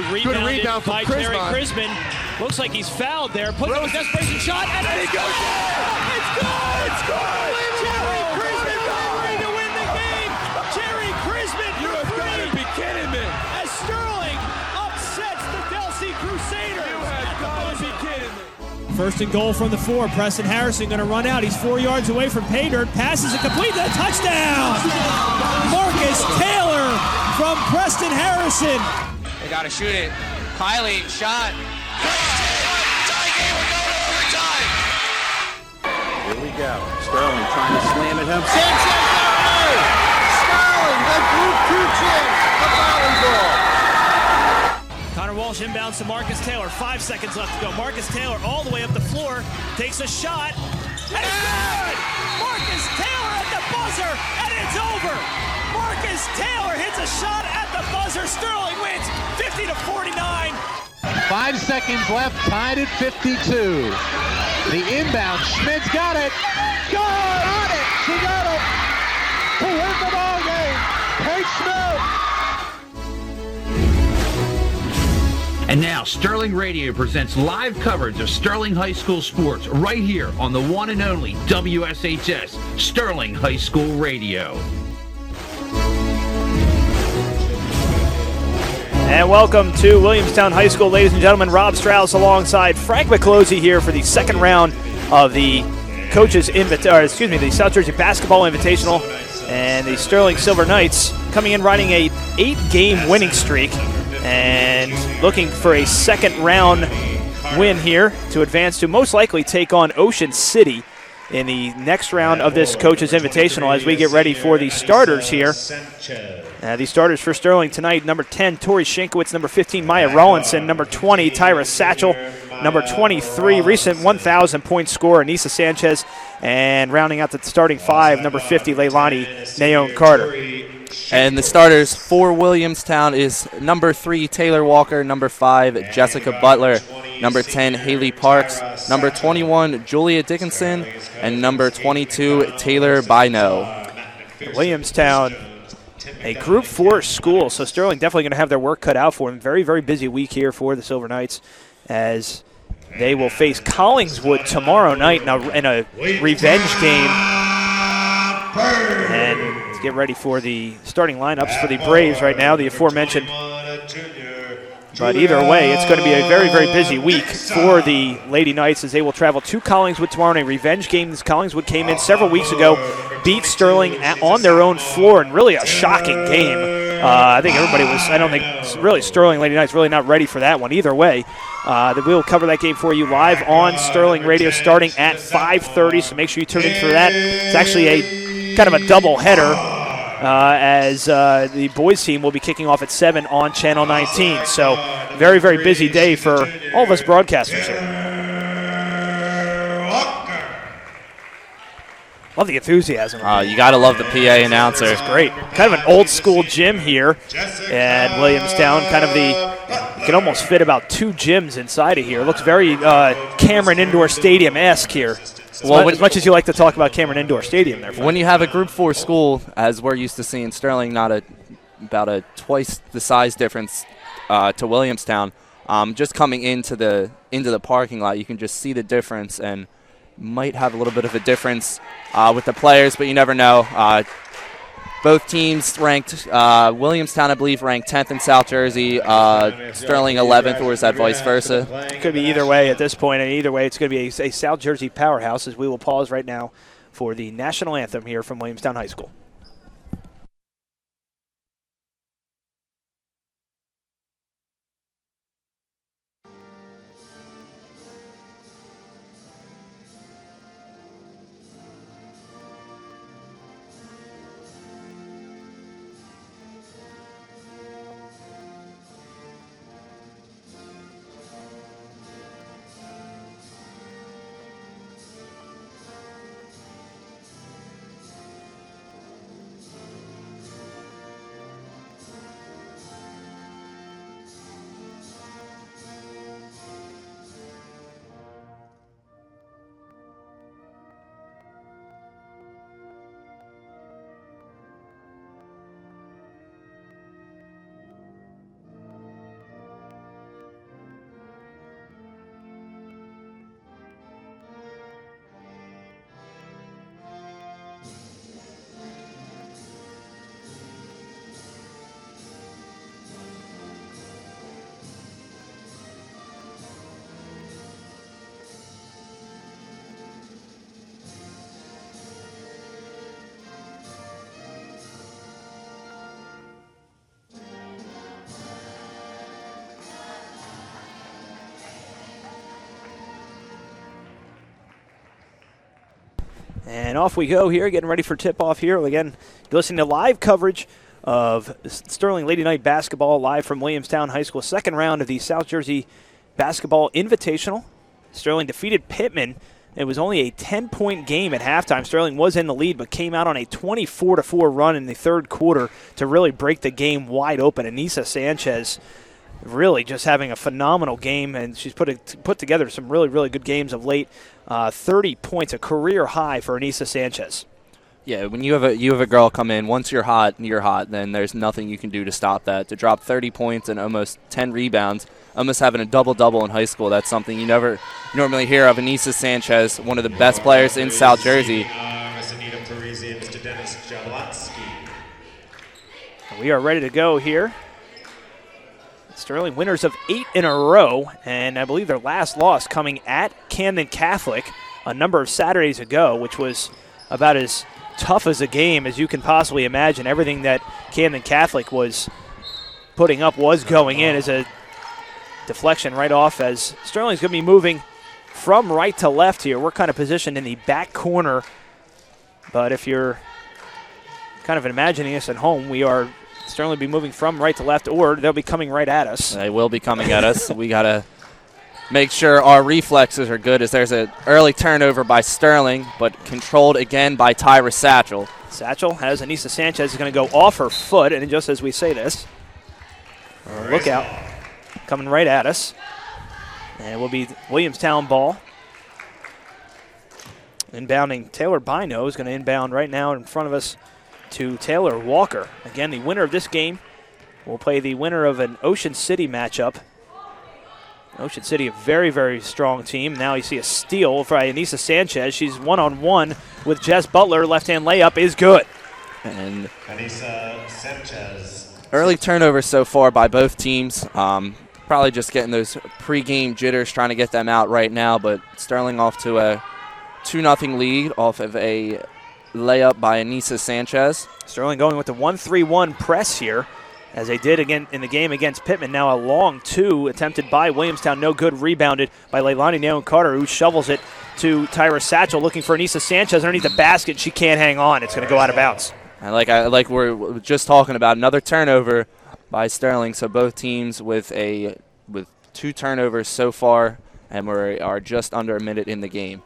rebound by Terry Crisman. Looks like he's fouled there. Puts up a desperation shot, and it goes in! It's good! It's good! Terry Crisman ready to win the game! Terry Crisman for free! You have got to be kidding me! As Sterling upsets the Delsea Crusaders! You have got to be kidding me! First and goal from the 4. Preston Harrison going to run out. He's 4 yards away from pay dirt. Passes it complete. A touchdown! Marcus Taylor from Preston Harrison. They got to shoot it. Kylie, shot. Tie game, we're going to overtime. Here we go. Sterling trying to slam it home. Sanchez, Sterling, the Group 2 champs of volleyball. Connor Walsh inbounds to Marcus Taylor. 5 seconds left to go. Marcus Taylor all the way up the floor. Takes a shot. And it's good! Marcus Taylor at the buzzer, and it's over! Marcus Taylor hits a shot at the buzzer. Sterling wins 50-49. 5 seconds left, tied at 52. The inbound, Schmidt's got it. Got it! She got it! To win the ball game, Kate Schmidt! And now Sterling Radio presents live coverage of Sterling High School sports right here on the one and only WSHS Sterling High School Radio. And welcome to Williamstown High School, ladies and gentlemen. Rob Strauss alongside Frank McClosey here for the second round of the the South Jersey Basketball Invitational, and the Sterling Silver Knights coming in riding a 8-game winning streak and looking for a second round win here to advance to most likely take on Ocean City in the next round of this Coaches Invitational as we get ready for the starters here. The starters for Sterling tonight, number 10, Tori Shinkowitz, number 15, Maya Rawlinson, number 20, Tyra Satchel, number 23, recent 1,000-point scorer, Anissa Sanchez, and rounding out the starting 5, number 50, Leilani Nayon Carter. And the starters for Williamstown is number 3, Taylor Walker, number 5, Jessica Butler, number 10, Haley Parks, number 21, Julia Dickinson, and number 22, Taylor Bino. Williamstown, a Group 4 school, so Sterling definitely going to have their work cut out for them. Very, very busy week here for the Silver Knights as they will face Collingswood tomorrow night in a revenge game. And let's get ready for the starting lineups for the Braves right now, the aforementioned. But either way, it's going to be a very, very busy week for the Lady Knights as they will travel to Collingswood tomorrow in a revenge game. This Collingswood came in several weeks ago, beat Sterling on their own floor, and really a shocking game. I think really Sterling Lady Knights really not ready for that one. Either way, we'll cover that game for you live on Sterling Radio starting at 5:30, so make sure you tune in for that. It's actually a kind of a double header. As the boys team will be kicking off at 7 on Channel 19. So very, very busy day for all of us broadcasters here. Love the enthusiasm. You got to love the PA announcer. It's great. Kind of an old school gym here at Williamstown. You can almost fit about 2 gyms inside of here. It looks very Cameron Indoor Stadium-esque here. Well, as much as you like to talk about Cameron Indoor Stadium there. When you have a Group 4 school, as we're used to seeing Sterling, about a twice the size difference to Williamstown, just coming into the parking lot, you can just see the difference and might have a little bit of a difference with the players, but you never know. Both teams ranked, Williamstown, I believe, ranked 10th in South Jersey, Sterling 11th, or is that vice versa? It could be either way at this point, and either way it's going to be a South Jersey powerhouse as we will pause right now for the national anthem here from Williamstown High School. And off we go here, getting ready for tip-off here. Again, you're listening to live coverage of Sterling Lady Knight basketball live from Williamstown High School. Second round of the South Jersey Basketball Invitational. Sterling defeated Pittman. It was only a 10-point game at halftime. Sterling was in the lead, but came out on a 24-4 run in the third quarter to really break the game wide open. Anissa Sanchez really just having a phenomenal game, and she's put together some really, really good games of late. 30 points, a career high for Anissa Sanchez. Yeah, when you have a girl come in, once you're hot, then there's nothing you can do to stop that. To drop 30 points and almost 10 rebounds, almost having a double-double in high school, that's something you never normally hear of. Anissa Sanchez, one of the best players in South Jersey. We are ready to go here. Sterling winners of 8 in a row, and I believe their last loss coming at Camden Catholic a number of Saturdays ago, which was about as tough as a game as you can possibly imagine. Everything that Camden Catholic was putting up was going in as a deflection right off, as Sterling's going to be moving from right to left here. We're kind of positioned in the back corner, but if you're kind of imagining us at home, Sterling will be moving from right to left, or they'll be coming right at us. They will be coming at us. We got to make sure our reflexes are good, as there's an early turnover by Sterling, but controlled again by Tyra Satchel. Satchel has Anissa Sanchez is going to go off her foot, and just as we say this, look out, coming right at us. And it will be Williamstown ball. Inbounding Taylor Bino is going to inbound right now in front of us to Taylor Walker. Again, the winner of this game will play the winner of an Ocean City matchup. Ocean City, a very, very strong team. Now you see a steal by Anissa Sanchez. She's one-on-one with Jess Butler. Left-hand layup is good. And Anissa Sanchez. Early turnovers so far by both teams. Probably just getting those pregame jitters, trying to get them out right now. But Sterling off to a 2-0 lead off of a layup by Anissa Sanchez. Sterling going with the 1-3-1 press here, as they did again in the game against Pittman. Now a long two attempted by Williamstown. No good. Rebounded by Leilani Neon-Carter, who shovels it to Tyra Satchel, looking for Anissa Sanchez underneath the basket. She can't hang on. It's going to go out of bounds. I like we're just talking about, another turnover by Sterling. So both teams with 2 turnovers so far, and we are just under a minute in the game.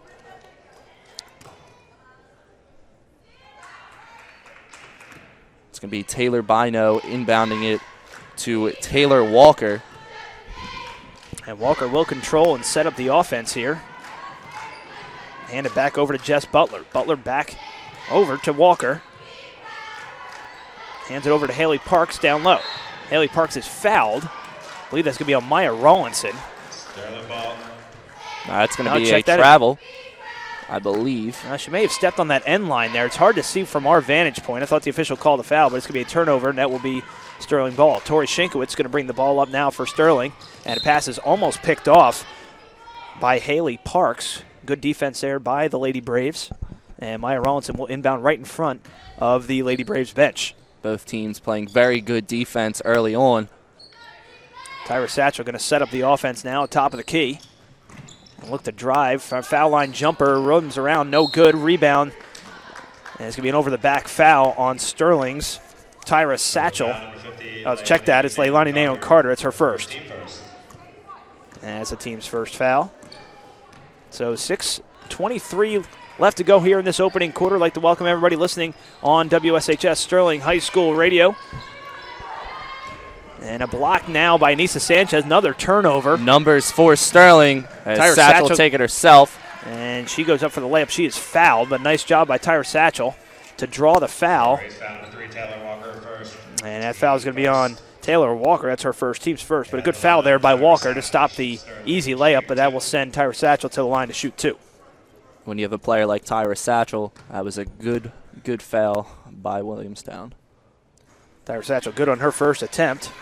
It's going to be Taylor Bino inbounding it to Taylor Walker. And Walker will control and set up the offense here. Hand it back over to Jess Butler. Butler back over to Walker. Hands it over to Haley Parks down low. Haley Parks is fouled. I believe that's going to be on Maya Rawlinson. That's going to be a travel, I believe. She may have stepped on that end line there. It's hard to see from our vantage point. I thought the official called a foul, but it's going to be a turnover, and that will be Sterling ball. Tori Shinkowitz going to bring the ball up now for Sterling, and a pass is almost picked off by Haley Parks. Good defense there by the Lady Braves, and Maya Rawlinson will inbound right in front of the Lady Braves bench. Both teams playing very good defense early on. Tyra Satchel going to set up the offense now at top of the key. Look to drive. Foul line jumper. Roams around. No good. Rebound. And it's going to be an over-the-back foul on Sterling's Tyra Satchel. Check that. It's Leilani Neon-Carter. It's her first. And it's the team's first foul. So 6:23 left to go here in this opening quarter. I'd like to welcome everybody listening on WSHS Sterling High School Radio. And a block now by Anissa Sanchez. Another turnover. Numbers for Sterling. Tyra Satchel will take it herself. And she goes up for the layup. She is fouled, but nice job by Tyra Satchel to draw the foul. And that foul is going to be on Taylor Walker. That's her first, team's first. But a good foul there by Walker to stop the easy layup, but that will send Tyra Satchel to the line to shoot 2. When you have a player like Tyra Satchel, that was a good foul by Williamstown. Tyra Satchel good on her first attempt.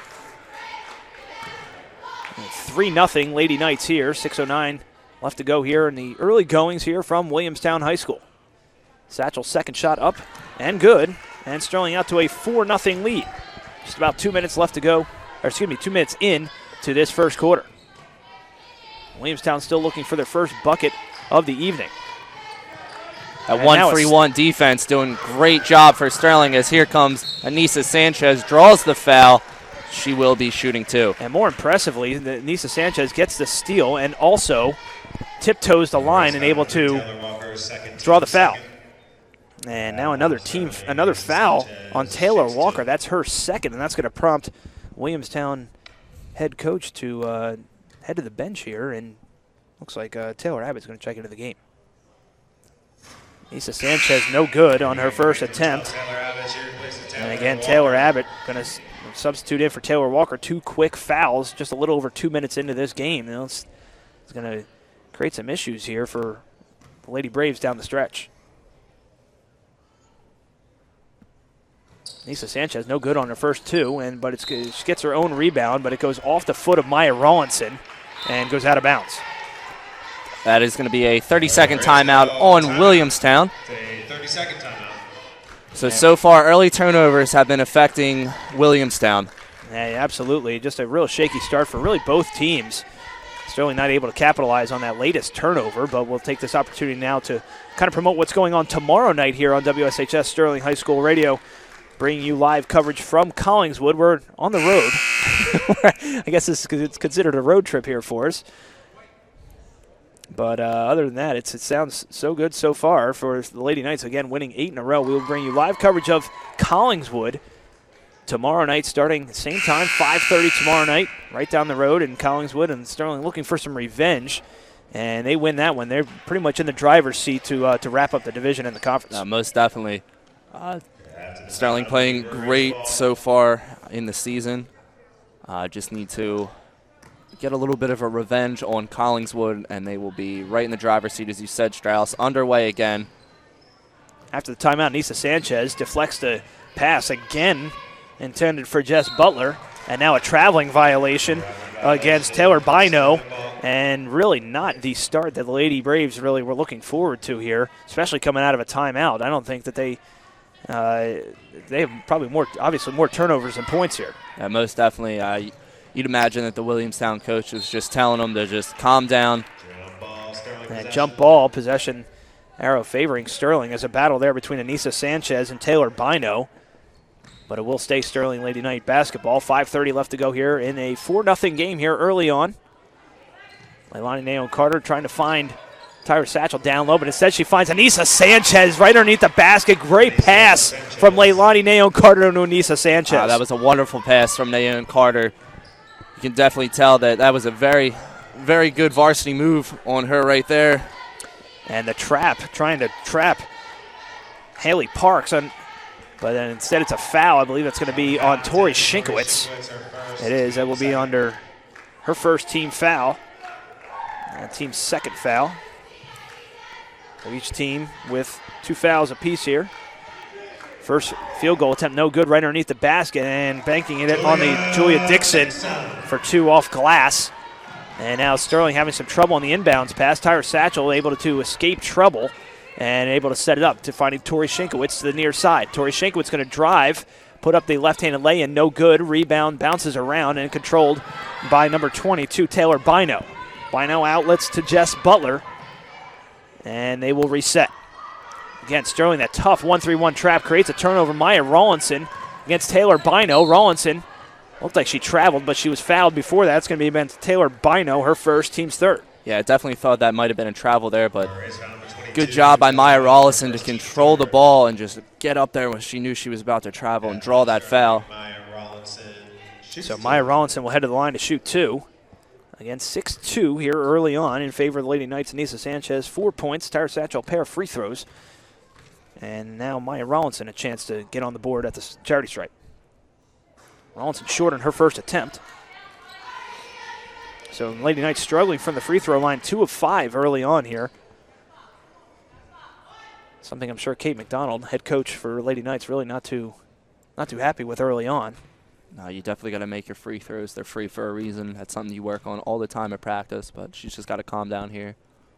3-0 Lady Knights here. 6:09 left to go here in the early goings here from Williamstown High School. Satchel's second shot up and good. And Sterling out to a 4-0 lead. Just about 2 minutes left to go. 2 minutes in to this first quarter. Williamstown still looking for their first bucket of the evening. That 1-3-1 defense doing great job for Sterling as here comes Anissa Sanchez, draws the foul. She will be shooting two. And more impressively, Anissa Sanchez gets the steal and also tiptoes the line and able to draw the foul. And now another foul on Taylor Walker. That's her second, and that's going to prompt Williamstown head coach to head to the bench here. And looks like Taylor Abbott's going to check into the game. Anissa Sanchez no good on her first attempt. And again, Taylor Abbott going to substitute in for Taylor Walker. 2 quick fouls just a little over 2 minutes into this game. You know, it's going to create some issues here for the Lady Braves down the stretch. Anissa Sanchez no good on her first 2, but she gets her own rebound, but it goes off the foot of Maya Rawlinson and goes out of bounds. That is going to be a 30-second timeout on Williamstown. 30-second timeout. So far, early turnovers have been affecting Williamstown. Yeah, absolutely. Just a real shaky start for really both teams. Sterling not able to capitalize on that latest turnover, but we'll take this opportunity now to kind of promote what's going on tomorrow night here on WSHS Sterling High School Radio, bringing you live coverage from Collingswood. We're on the road. I guess it's considered a road trip here for us. But other than that, it sounds so good so far for the Lady Knights, again, winning 8 in a row. We will bring you live coverage of Collingswood tomorrow night, starting same time, 5:30 tomorrow night, right down the road in Collingswood. And Sterling looking for some revenge, and they win that one. They're pretty much in the driver's seat to wrap up the division in the conference. Most definitely. Sterling playing great so far in the season. Just need to get a little bit of a revenge on Collingswood, and they will be right in the driver's seat, as you said, Strauss. Underway again. After the timeout, Anissa Sanchez deflects the pass again, intended for Jess Butler, and now a traveling violation against Taylor Bino, and really not the start that the Lady Braves really were looking forward to here, especially coming out of a timeout. I don't think that they have probably obviously more turnovers than points here. Yeah, most definitely. You'd imagine that the Williamstown coach was just telling them to just calm down. And jump ball, possession arrow favoring Sterling. As a battle there between Anissa Sanchez and Taylor Bino. But it will stay Sterling Lady Knight basketball. 5:30 left to go here in a 4-0 game here early on. Leilani Naon Carter trying to find Tyra Satchel down low, but instead she finds Anissa Sanchez right underneath the basket. Great pass from Leilani Naon Carter to Anissa Sanchez. That was a wonderful pass from Naon Carter. You can definitely tell that was a very, very good varsity move on her right there. And the trying to trap Haley Parks, but then instead it's a foul. I believe it's going to be on Tori Shinkowitz. It is. That will be under her first team foul. Team's second foul. So each team with 2 fouls apiece here. First field goal attempt, no good, right underneath the basket, and banking it on the Julia Dixon for 2 off glass. And now Sterling having some trouble on the inbounds pass. Tyra Satchel able to escape trouble and able to set it up to finding Tori Shinkowitz to the near side. Tori Shinkowitz going to drive, put up the left-handed lay-in, no good. Rebound bounces around and controlled by number 22, Taylor Bino. Bino outlets to Jess Butler, and they will reset. Again, Sterling, that tough 1-3-1 trap, creates a turnover. Maya Rawlinson against Taylor Bino. Rawlinson looked like she traveled, but she was fouled before that. It's going to be against Taylor Bino, her first, team's third. Yeah, I definitely thought that might have been a travel there, but good job by Maya Rawlinson to control the ball and just get up there when she knew she was about to travel and draw that foul. So Maya Rawlinson will head to the line to shoot 2. Again, 6-2 here early on in favor of the Lady Knights. Anissa Sanchez, 4 points. Tyra Satchel, a pair of free throws. And now Maya Rawlinson a chance to get on the board at the charity stripe. Rawlinson short on her first attempt. So Lady Knights struggling from the free throw line, 2 of 5 early on here. Something I'm sure Kate McDonald, head coach for Lady Knights, really not too happy with early on. No, you definitely got to make your free throws. They're free for a reason. That's something you work on all the time at practice, but she's just got to calm down here.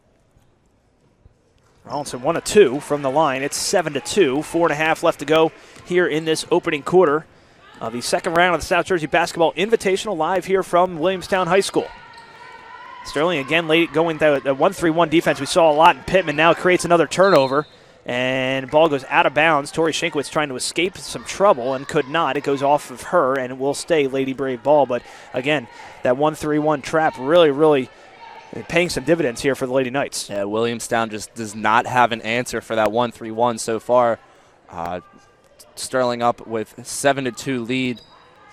Rawlinson 1 of 2 from the line. It's 7-2. 4.5 left to go here in this opening quarter of the second round of the South Jersey Basketball Invitational, live here from Williamstown High School. Sterling again late going the 1-3-1 defense we saw a lot in Pittman. Now creates another turnover. And ball goes out of bounds. Tori Shinkowitz trying to escape some trouble and could not. It goes off of her, and it will stay Lady Brave ball. But, again, that 1-3-1 trap really paying some dividends here for the Lady Knights. Yeah, Williamstown just does not have an answer for that 1-3-1 so far. Sterling up with 7-2 lead.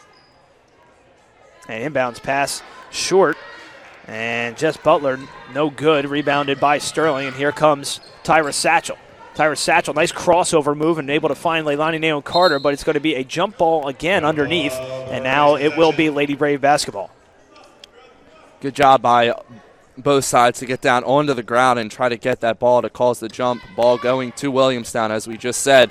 An inbounds pass short. And Jess Butler, no good, rebounded by Sterling. And here comes Tyra Satchel. Tyra Satchel, nice crossover move and able to find Leilani Naon Carter, but it's going to be a jump ball again underneath. And now it will be Lady Brave basketball. Good job by both sides to get down onto the ground and try to get that ball to cause the jump. Ball going to Williamstown, as we just said.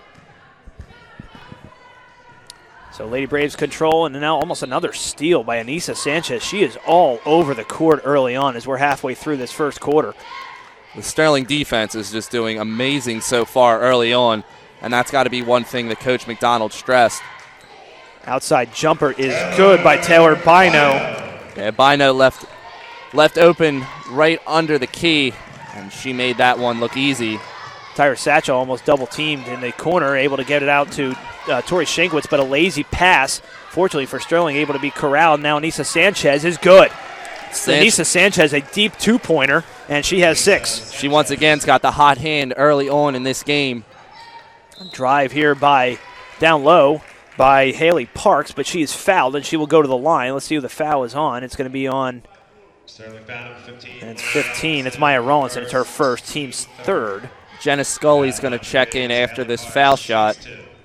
So Lady Braves control, and now almost another steal by Anissa Sanchez. She is all over the court early on as we're halfway through this first quarter. The Sterling defense is just doing amazing so far early on, and that's got to be one thing that Coach McDonald stressed. Outside jumper is good by Taylor Bino. Yeah, Bino left open right under the key, and she made that one look easy. Tyra Satchel almost double-teamed in the corner, able to get it out to Tori Shinkowitz, but a lazy pass. Fortunately for Sterling, able to be corralled. Now Anissa Sanchez is good. Anissa Sanchez, a deep two-pointer, and she has 6. She once again's got the hot hand early on in this game. Drive here by down low by Haley Parks, but she is fouled, and she will go to the line. Let's see who the foul is on. It's going to be on, and it's 15. It's Maya Rawlinson. It's her first, team's third. Jenna Scully's going to check in after this foul shot.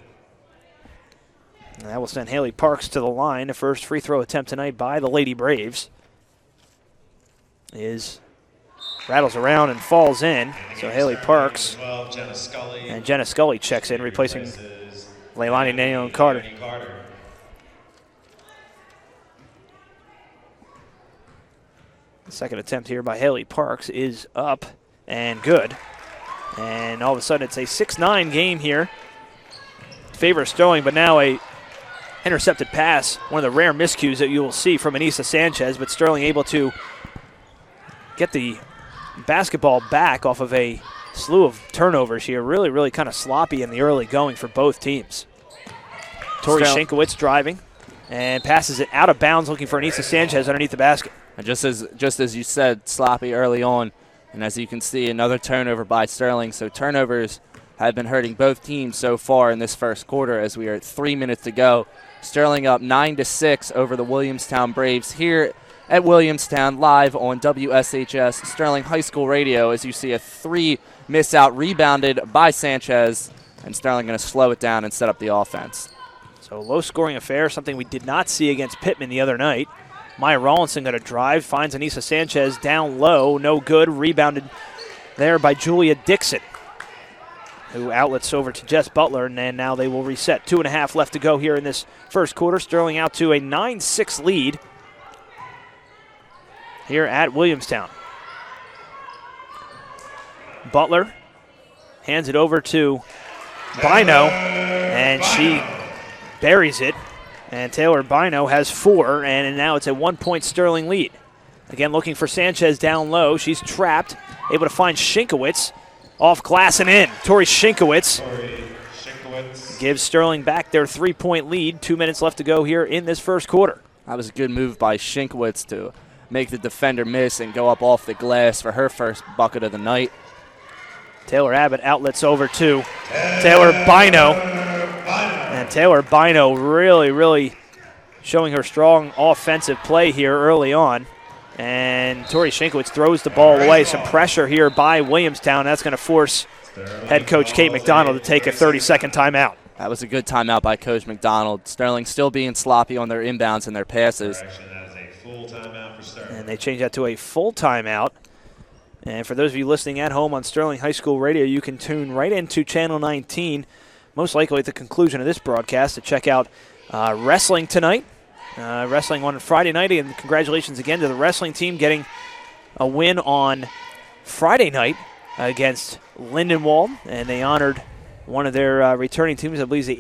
And that will send Haley Parks to the line. The first free throw attempt tonight by the Lady Braves rattles around and falls in. So Haley Parks and Jenna Scully checks in, replacing Leilani Naon Carter. The second attempt here by Haley Parks is up and good. And all of a sudden it's a 6-9 game here. Favor Sterling, but now a intercepted pass, one of the rare miscues that you will see from Anissa Sanchez, but Sterling able to get the basketball back off of a slew of turnovers here. Really kind of sloppy in the early going for both teams. Tori Shinkowitz driving and passes it out of bounds, looking for Anissa Sanchez underneath the basket. And just as you said, sloppy early on. And as you can see, another turnover by Sterling. So turnovers have been hurting both teams so far in this first quarter as we are at 3 minutes to go. Sterling up 9-6 over the Williamstown Braves here at Williamstown, live on WSHS Sterling High School Radio, as you see a 3 miss out rebounded by Sanchez, and Sterling going to slow it down and set up the offense. So low-scoring affair, something we did not see against Pittman the other night. Maya Rawlinson got a drive, finds Anissa Sanchez down low, no good, rebounded there by Julia Dixon, who outlets over to Jess Butler, and now they will reset. 2.5 left to go here in this first quarter. Sterling out to a 9-6 lead here at Williamstown. Butler hands it over to Bino, and she buries it. And Taylor Bino has 4, and now it's a 1-point Sterling lead. Again, looking for Sanchez down low. She's trapped, able to find Shinkowitz. Off glass and in. Tori Shinkowitz gives Sterling back their 3-point lead. 2 minutes left to go here in this first quarter. That was a good move by Shinkowitz to make the defender miss and go up off the glass for her first bucket of the night. Taylor Abbott outlets over to Taylor Bino. And Taylor Bino really showing her strong offensive play here early on. And Tori Shinkowitz throws the ball away. Some pressure here by Williamstown. That's going to force head coach Kate McDonald to take a 30-second timeout. That was a good timeout by Coach McDonald. Sterling still being sloppy on their inbounds and their passes. And they change that to a full timeout. And for those of you listening at home on Sterling High School Radio, you can tune right into Channel 19, most likely at the conclusion of this broadcast, to check out wrestling tonight. Wrestling on Friday night, and congratulations again to the wrestling team getting a win on Friday night against Lindenwold, and they honored one of their returning teams. I believe the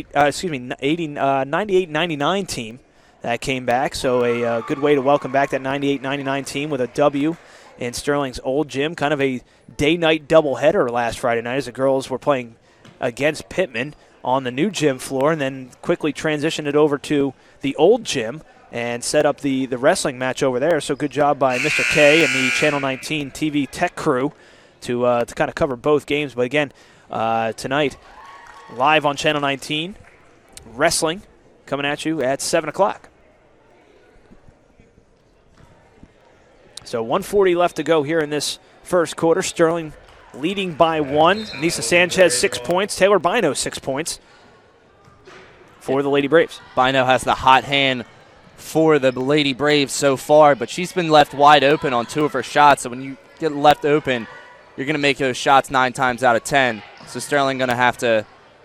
98-99 team that came back. So a good way to welcome back that 98-99 team with a W in Sterling's old gym. Kind of a day-night doubleheader last Friday night as the girls were playing against Pittman on the new gym floor, and then quickly transitioned it over to the old gym and set up the wrestling match over there. So good job by Mr. K and the Channel 19 TV tech crew to kind of cover both games. But again, tonight, live on Channel 19, wrestling coming at you at 7 o'clock. So 1:40 left to go here in this first quarter. Sterling leading by 1. Nisa Sanchez 6 points. Taylor Bino 6 points for the Lady Braves. Bino has the hot hand for the Lady Braves so far, but she's been left wide open on 2 of her shots. So when you get left open, you're going to make those shots 9 times out of 10. So Sterling going to have to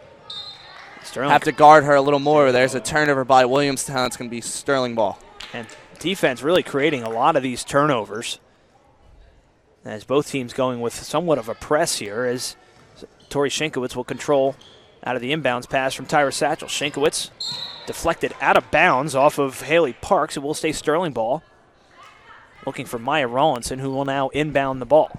guard her a little more. There's a turnover by Williamstown. It's going to be Sterling ball. And defense really creating a lot of these turnovers as both teams going with somewhat of a press here as Tori Shinkowitz will control out of the inbounds pass from Tyra Satchel. Shinkowitz deflected out of bounds off of Haley Parks. It will stay Sterling ball. Looking for Maya Rawlinson, who will now inbound the ball.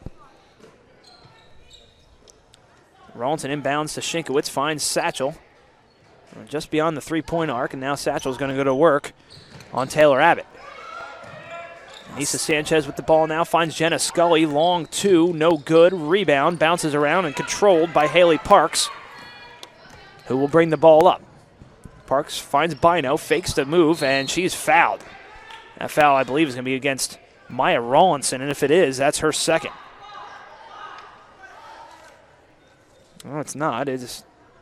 Rawlinson inbounds to Shinkowitz, finds Satchel just beyond the three-point arc, and now Satchel's going to go to work on Taylor Abbott. Nisa Sanchez with the ball now, finds Jenna Scully, long 2, no good, rebound, bounces around and controlled by Haley Parks, who will bring the ball up. Parks finds Bino, fakes the move, and she's fouled. That foul, I believe, is going to be against Maya Rawlinson, and if it is, that's her second. No, it's not. It's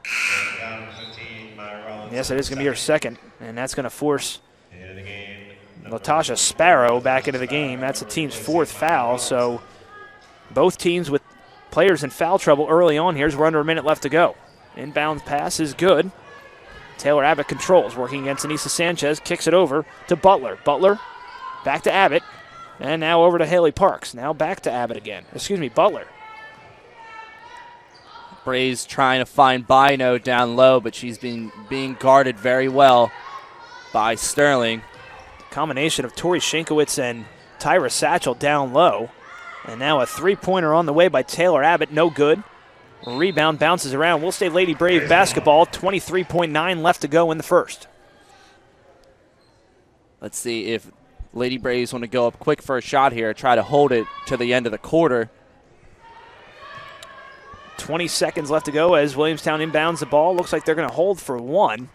yes, it is going to be her second, and that's going to force Latasha Sparrow back into the game. That's the team's 4th foul, so both teams with players in foul trouble early on here as we're under a minute left to go. Inbound pass is good. Taylor Abbott controls, working against Anissa Sanchez, kicks it over to Butler. Butler back to Abbott, and now over to Haley Parks. Now back to Abbott again. Butler. Braves trying to find Bino down low, but she's been being guarded very well by Sterling. Combination of Tori Shinkowitz and Tyra Satchel down low. And now a three-pointer on the way by Taylor Abbott, no good. Rebound bounces around. We'll stay Lady Brave basketball. 23.9 left to go in the first. Let's see if Lady Braves want to go up quick for a shot here, try to hold it to the end of the quarter. 20 seconds left to go as Williamstown inbounds the ball. Looks like they're going to hold for 1.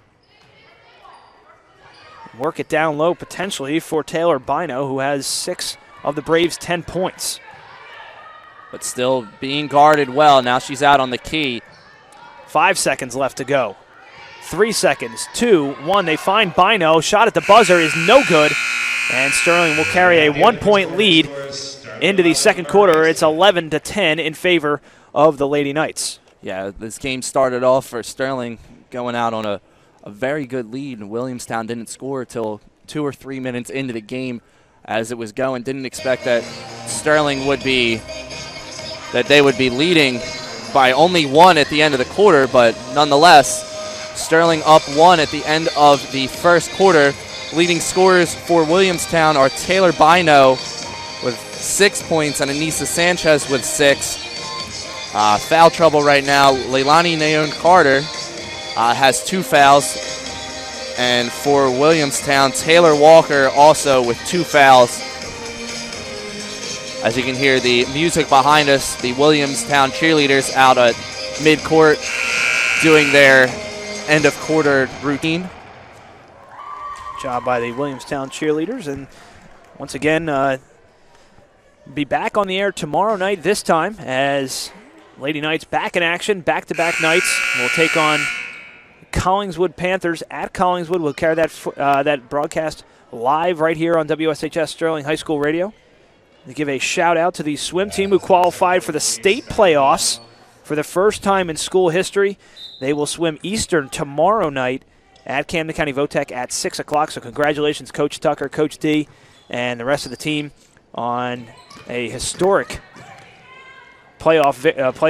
Work it down low potentially for Taylor Bino, who has 6 of the Braves' 10 points. But still being guarded well. Now she's out on the key. 5 seconds left to go. 3 seconds, 2, 1. They find Bino. Shot at the buzzer is no good. And Sterling will carry a 1-point lead into the second quarter. It's 11-10 in favor of the Lady Knights. Yeah, this game started off for Sterling going out on a very good lead, and Williamstown didn't score till 2 or 3 minutes into the game as it was going. Didn't expect that Sterling would be, that they would be leading by only 1 at the end of the quarter, but nonetheless, Sterling up 1 at the end of the first quarter. Leading scorers for Williamstown are Taylor Bino with 6 points and Anissa Sanchez with 6. Foul trouble right now. Leilani Nayon Carter has 2 fouls. And for Williamstown, Taylor Walker also with 2 fouls. As you can hear the music behind us, the Williamstown cheerleaders out at midcourt doing their end of quarter routine. Job by the Williamstown cheerleaders. And once again, be back on the air tomorrow night this time as Lady Knights back in action, back-to-back nights. We'll take on Collingswood Panthers at Collingswood. We'll carry that broadcast live right here on WSHS Sterling High School Radio. To give a shout-out to the swim team who qualified for the state playoffs for the first time in school history. They will swim Eastern tomorrow night at Camden County Votech at 6 o'clock. So congratulations, Coach Tucker, Coach D, and the rest of the team on a historic playoff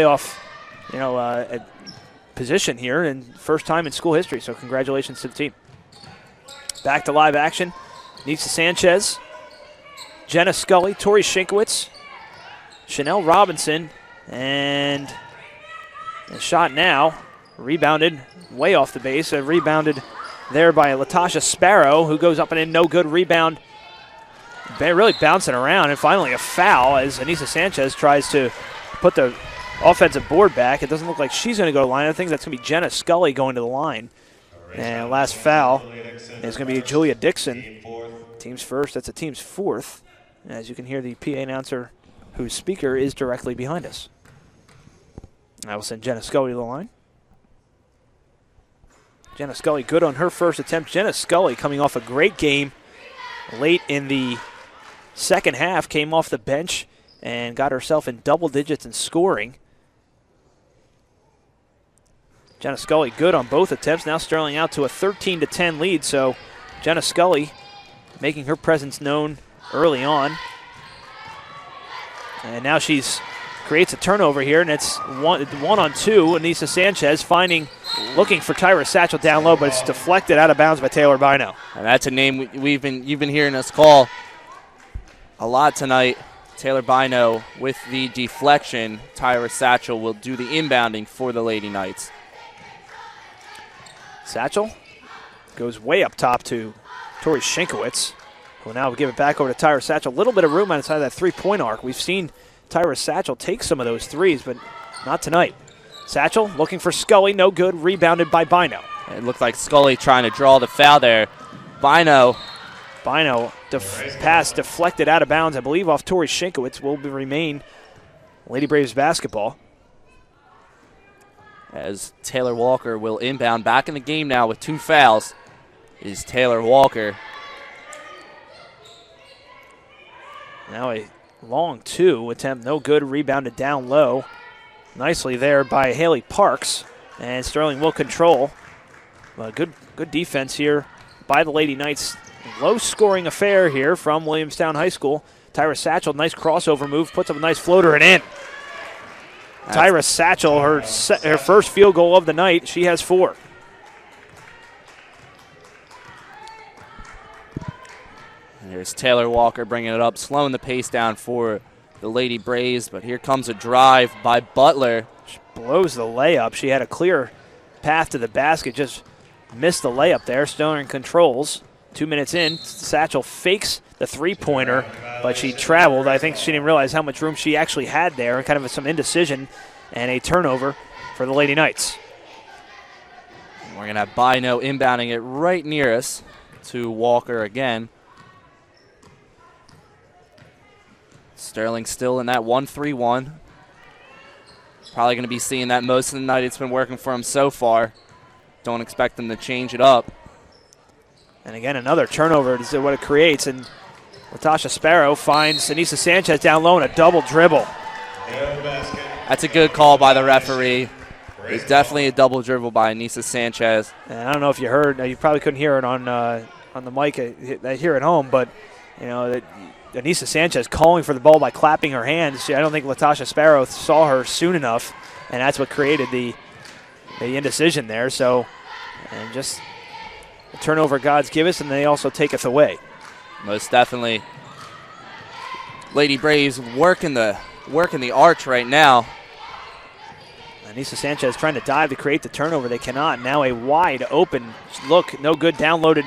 position here and first time in school history. So congratulations to the team. Back to live action. Nisa Sanchez Jenna Scully, Tori Shinkowitz, Chanel Robinson, and a shot now. Rebounded way off the base. Rebounded there by Latasha Sparrow, who goes up and in. No good rebound. Really bouncing around. And finally a foul as Anissa Sanchez tries to put the offensive board back. It doesn't look like she's going to go to the line. I think that's going to be Jenna Scully going to the line. And last foul is going to be Julia Dixon. Team's first. That's a team's fourth. As you can hear, the PA announcer, whose speaker is directly behind us. I will send Jenna Scully to the line. Jenna Scully good on her first attempt. Jenna Scully coming off a great game late in the second half, came off the bench and got herself in double digits in scoring. Jenna Scully good on both attempts. Now Sterling out to a 13-10 lead, so Jenna Scully making her presence known early on. And now she's creates a turnover here, and it's one on two. Anissa Sanchez looking for Tyra Satchel down low, but it's deflected out of bounds by Taylor Bino. And that's a name you've been hearing us call a lot tonight. Taylor Bino with the deflection. Tyra Satchel will do the inbounding for the Lady Knights. Satchel goes way up top to Tori Shinkowitz, who will now give it back over to Tyra Satchel. A little bit of room outside that three-point arc. We've seen Tyra Satchel take some of those threes, but not tonight. Satchel looking for Scully, no good, rebounded by Bino. It looked like Scully trying to draw the foul there. Bino pass deflected out of bounds, I believe, off Tori Shinkowitz. Will remain Lady Braves basketball. As Taylor Walker will inbound back in the game now with 2 fouls is Taylor Walker. Now a long 2 attempt, no good, rebounded down low. Nicely there by Haley Parks, and Sterling will control. Good defense here by the Lady Knights. Low-scoring affair here from Williamstown High School. Tyra Satchel, nice crossover move, puts up a nice floater and in. Tyra Satchel, her first field goal of the night. She has 4. There's Taylor Walker bringing it up, slowing the pace down for the Lady Braves, but here comes a drive by Butler. She blows the layup. She had a clear path to the basket, just missed the layup there. Sterling controls. 2 minutes in, Satchel fakes the three-pointer, but she traveled. I think she didn't realize how much room she actually had there, kind of some indecision, and a turnover for the Lady Knights. We're going to have Bino inbounding it right near us to Walker again. Sterling still in that 1-3-1. Probably going to be seeing that most of the night. It's been working for him so far. Don't expect them to change it up. And again, another turnover is what it creates. And Latasha Sparrow finds Anissa Sanchez down low in a double dribble. That's a good call by the referee. It's definitely a double dribble by Anissa Sanchez. And I don't know if you heard. You probably couldn't hear it on the mic here at home, but you know Anissa Sanchez calling for the ball by clapping her hands. I don't think Latasha Sparrow saw her soon enough, and that's what created the indecision there. So, and just the turnover gods give us, and they also taketh away. Most definitely. Lady Braves working the arch right now. Anissa Sanchez trying to dive to create the turnover. They cannot. Now a wide open look. No good.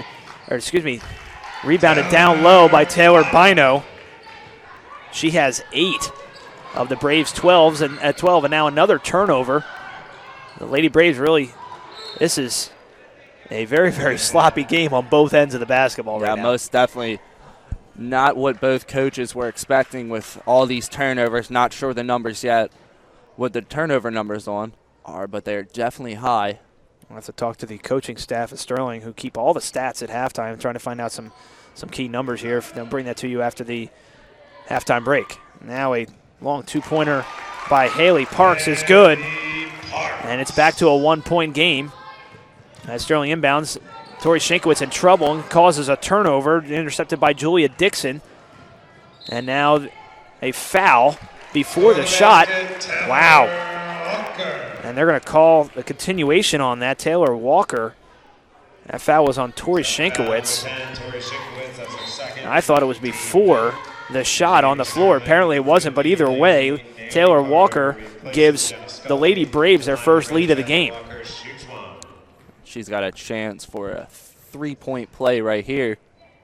Rebounded down low by Taylor Bino. She has 8 of the Braves' 12s at 12, and now another turnover. The Lady Braves really, this is a very, very sloppy game on both ends of the basketball right now. Yeah, most definitely not what both coaches were expecting with all these turnovers. Not sure the numbers yet, what the turnover numbers are, but they're definitely high. We'll have to talk to the coaching staff at Sterling, who keep all the stats at halftime, trying to find out some key numbers here. They'll bring that to you after the halftime break. Now a long 2-pointer by Haley Parks is good, and it's back to a 1-point game. As Sterling inbounds, Tori Shinkowitz in trouble and causes a turnover, intercepted by Julia Dixon. And now a foul before the shot. Wow. And they're going to call a continuation on that. Taylor Walker. That foul was on Tori Shinkowitz. I thought it was before the shot on the floor. Apparently it wasn't, but either way, Taylor Walker gives the Lady Braves their first lead of the game. She's got a chance for a 3-point play right here.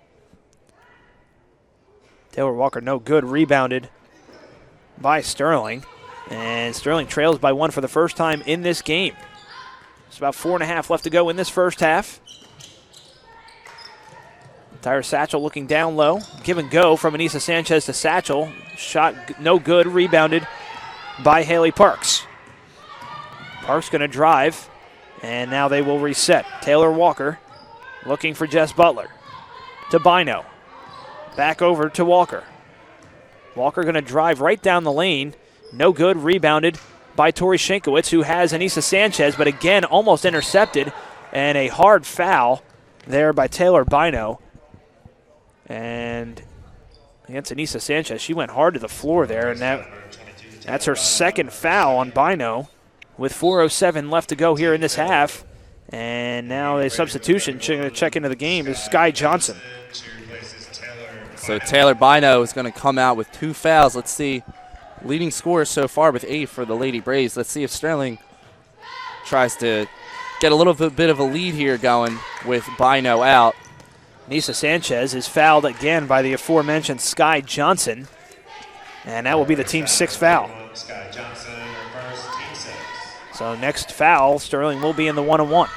Taylor Walker no good, rebounded by Sterling. And Sterling trails by 1 for the first time in this game. It's about 4.5 left to go in this first half. Tyra Satchel looking down low. Give and go from Anissa Sanchez to Satchel. Shot no good, rebounded by Haley Parks. Parks going to drive, and now they will reset. Taylor Walker looking for Jess Butler. To Bino. Back over to Walker. Walker going to drive right down the lane. No good, rebounded by Tori Shinkowitz, who has Anissa Sanchez, but again, almost intercepted, and a hard foul there by Taylor Bino. And against Anissa Sanchez, she went hard to the floor there, and that's her second foul on Bino with 4:07 left to go here in this half. And now a substitution check into the game is Sky Johnson. So Taylor Bino is going to come out with 2 fouls. Let's see. Leading scorer so far with 8 for the Lady Braves. Let's see if Sterling tries to get a little bit of a lead here going with Bino out. Anissa Sanchez is fouled again by the aforementioned Sky Johnson, and that will be the team's 6th foul. So next foul, Sterling will be in the 1-on-1.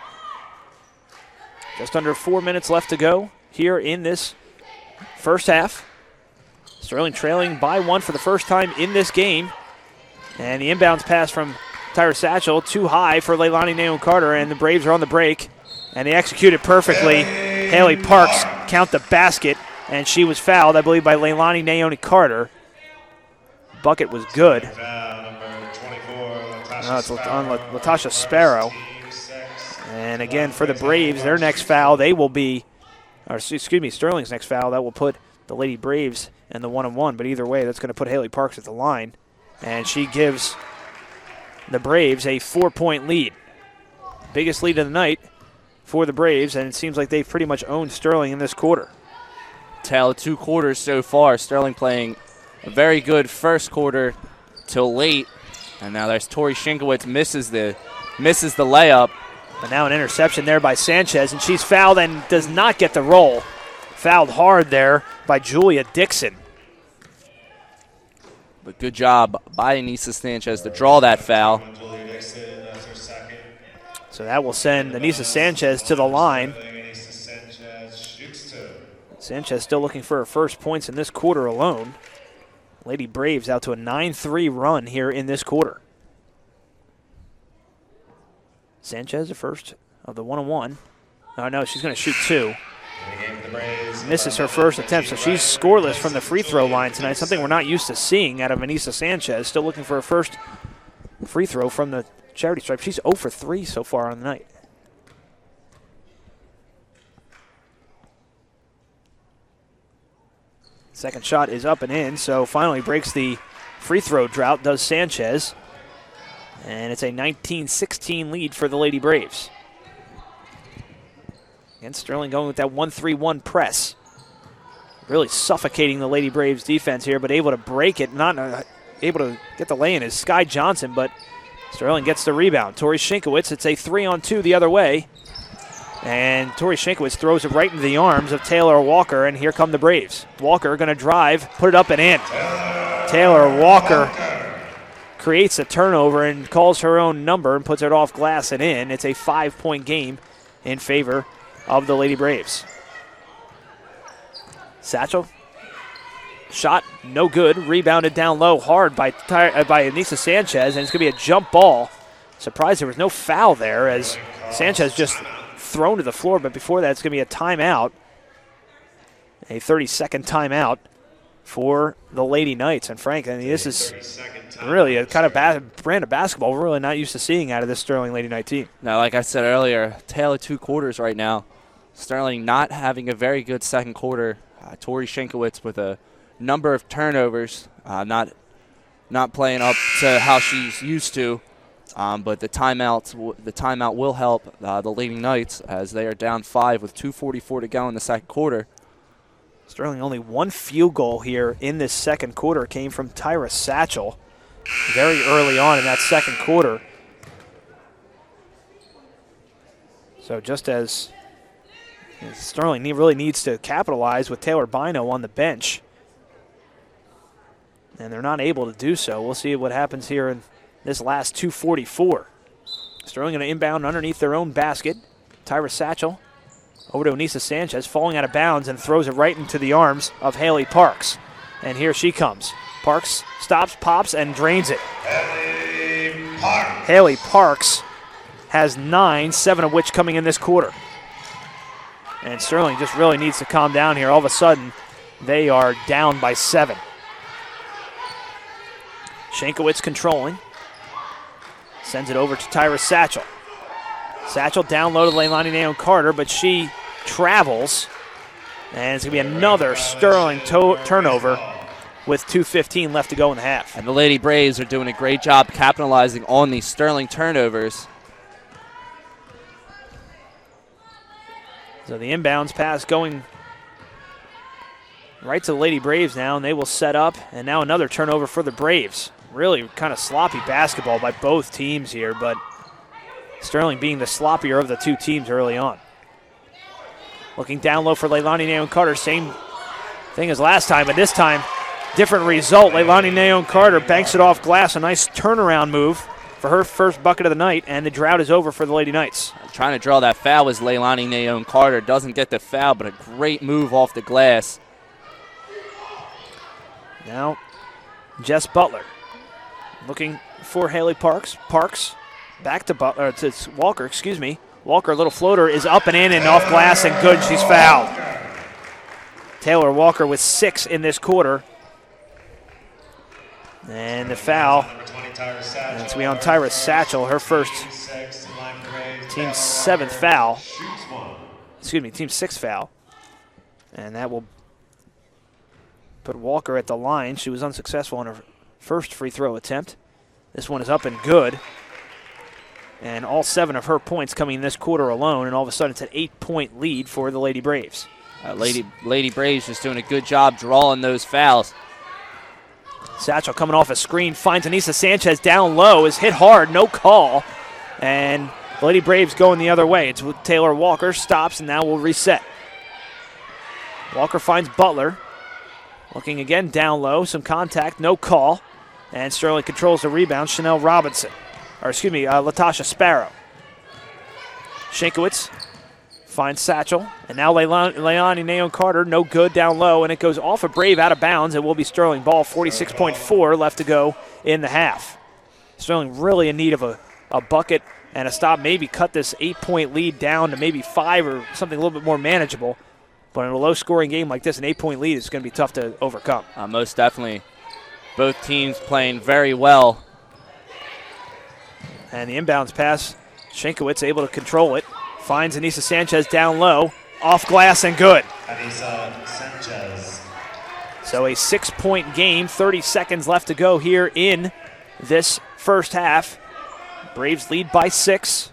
Just under 4 minutes left to go here in this first half. Sterling trailing by 1 for the first time in this game. And the inbounds pass from Tyra Satchel, too high for Leilani Naomi Carter, and the Braves are on the break. And they execute it perfectly. Haley Parks count the basket, and she was fouled, I believe, by Leilani Naomi Carter. Bucket was good. It's on Latasha Sparrow. And again, for the Braves, their next foul, they will be, or excuse me, Sterling's next foul, that will put the Lady Braves in the 1-on-1. But either way, that's going to put Haley Parks at the line. And she gives the Braves a 4-point lead. Biggest lead of the night for the Braves, and it seems like they've pretty much owned Sterling in this quarter. Tale of 2 quarters so far. Sterling playing a very good first quarter till late. And now there's Tori Shinkowitz misses the layup. But now an interception there by Sanchez, and she's fouled and does not get the roll. Fouled hard there by Julia Dixon. But good job by Anissa Sanchez to draw that foul. So that will send Anissa Sanchez to the line. Sanchez still looking for her first points in this quarter alone. Lady Braves out to a 9-3 run here in this quarter. Sanchez, the first of the 1-on-1. Oh, no, she's going to shoot 2. Misses her first attempt, so she's scoreless from the free throw line tonight, something we're not used to seeing out of Anissa Sanchez. Still looking for her first free throw from the charity stripe. She's 0 for 3 so far on the night. Second shot is up and in, so finally breaks the free throw drought, does Sanchez. And it's a 19-16 lead for the Lady Braves. And Sterling going with that 1-3-1 press. Really suffocating the Lady Braves defense here, but able to break it. Not able to get the lay-in is Sky Johnson, but Sterling gets the rebound. Tori Shinkowitz, it's a 3-on-2 the other way. And Tori Shinkowitz throws it right into the arms of Taylor Walker, and here come the Braves. Walker going to drive, put it up and in. Taylor Walker creates a turnover and calls her own number and puts it off glass and in. It's a 5-point game in favor of the Lady Braves. Satchel, shot no good, rebounded down low hard by Anissa Sanchez, and it's going to be a jump ball. Surprised there was no foul there as Sanchez just thrown to the floor, but before that it's going to be a timeout, a 30-second timeout for the Lady Knights. And Frank, I mean, this is really a kind of brand of basketball we're really not used to seeing out of this Sterling Lady Knight team. Now, like I said earlier, tale of 2 quarters right now. Sterling not having a very good second quarter. Tori Shinkowitz with a number of turnovers, not playing up to how she's used to. But the timeout will help the Lady Knights as they are down 5 with 2:44 to go in the second quarter. Sterling only one field goal here in this second quarter came from Tyra Satchel very early on in that second quarter. So just as Sterling really needs to capitalize with Taylor Bino on the bench, and they're not able to do so. We'll see what happens here in this last 2:44. Sterling going to inbound underneath their own basket. Tyra Satchel over to Anissa Sanchez, falling out of bounds and throws it right into the arms of Haley Parks. And here she comes. Parks stops, pops, and drains it. Haley Parks has 9, 7 of which coming in this quarter. And Sterling just really needs to calm down here. All of a sudden, they are down by 7. Shankowitz controlling. Sends it over to Tyra Satchel. Satchel down low to Leilani Naon Carter, but she travels. And it's going to be another Sterling turnover with 2:15 left to go in the half. And the Lady Braves are doing a great job capitalizing on these Sterling turnovers. So the inbounds pass going right to the Lady Braves now, and they will set up. And now another turnover for the Braves. Really kind of sloppy basketball by both teams here, but Sterling being the sloppier of the two teams early on. Looking down low for Leilani Naon Carter. Same thing as last time, but this time, different result. Leilani Naon Carter banks it off glass. A nice turnaround move for her first bucket of the night, and the drought is over for the Lady Knights. Trying to draw that foul was Leilani Naon Carter. Doesn't get the foul, but a great move off the glass. Now, Jess Butler looking for Haley Parks. Parks back to Butler, to Walker, excuse me. Walker, little floater, is up and in and off glass and good. She's fouled. Taylor Walker with 6 in this quarter. And the foul, and it's on Tyra Satchel, her first team's 7th foul. Excuse me, team's 6th foul. And that will put Walker at the line. She was unsuccessful on her first free throw attempt. This one is up and good. And all 7 of her points coming in this quarter alone, and all of a sudden it's an 8-point lead for the Lady Braves. Lady Braves just doing a good job drawing those fouls. Satchel coming off a screen, finds Anissa Sanchez down low, is hit hard, no call. And Lady Braves going the other way. It's with Taylor Walker, stops, and now will reset. Walker finds Butler. Looking again down low, some contact, no call. And Sterling controls the rebound, Chanel Robinson. Or excuse me, Latasha Sparrow. Shankowitz finds Satchel. And now Leilani Naon Carter, no good down low. And it goes off a Brave out of bounds. It will be Sterling ball, 46.4 left to go in the half. Sterling really in need of a bucket and a stop, maybe cut this 8-point lead down to maybe 5 or something a little bit more manageable. But in a low-scoring game like this, an 8-point lead is going to be tough to overcome. Most definitely. Both teams playing very well. And the inbounds pass, Shankowitz able to control it. Finds Anissa Sanchez down low, off glass and good. Anissa Sanchez. So a 6-point game, 30 seconds left to go here in this first half. Braves lead by 6.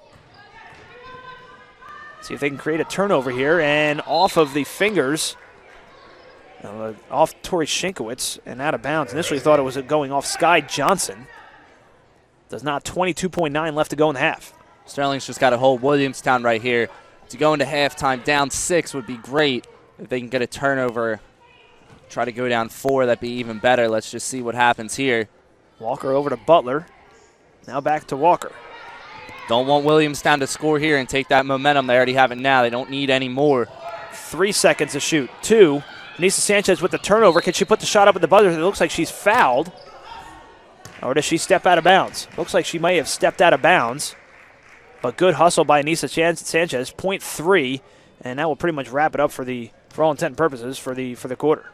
See if they can create a turnover here, and off of the fingers, off Tori Shankowitz and out of bounds. Initially thought it was going off Sky Johnson. Does not, 22.9 left to go in the half. Sterling's just got to hold Williamstown right here. To go into halftime down 6 would be great. If they can get a turnover, try to go down 4, that'd be even better. Let's just see what happens here. Walker over to Butler. Now back to Walker. Don't want Williamstown to score here and take that momentum. They already have it now. They don't need any more. 3 seconds to shoot. 2. Anissa Sanchez with the turnover. Can she put the shot up at the buzzer? It looks like she's fouled. Or does she step out of bounds? Looks like she may have stepped out of bounds. But good hustle by Anissa Sanchez. 0.3. And that will pretty much wrap it up for all intent and purposes for the quarter.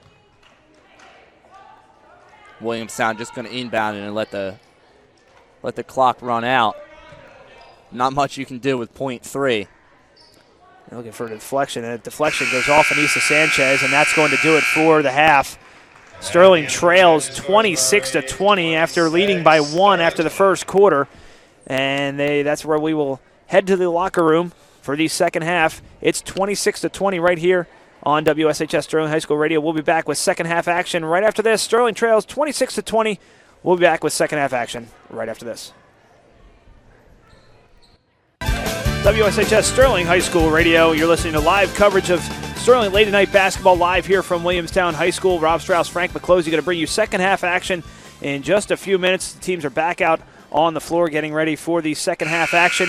Williamstown just going to inbound it and let the clock run out. Not much you can do with 0.3. They're looking for a deflection, and a deflection goes off Anissa Sanchez, and that's going to do it for the half. Sterling trails 26-20 after leading by 1 after the first quarter, and that's where we will head to the locker room for the second half. It's 26-20 right here on WSHS Sterling High School Radio. We'll be back with second half action right after this. Sterling trails 26-20. We'll be back with second half action right after this. WSHS Sterling High School Radio. You're listening to live coverage of Sterling Lady Night Basketball live here from Williamstown High School. Rob Strauss, Frank McClosey going to bring you second half action in just a few minutes. The teams are back out on the floor getting ready for the second half action.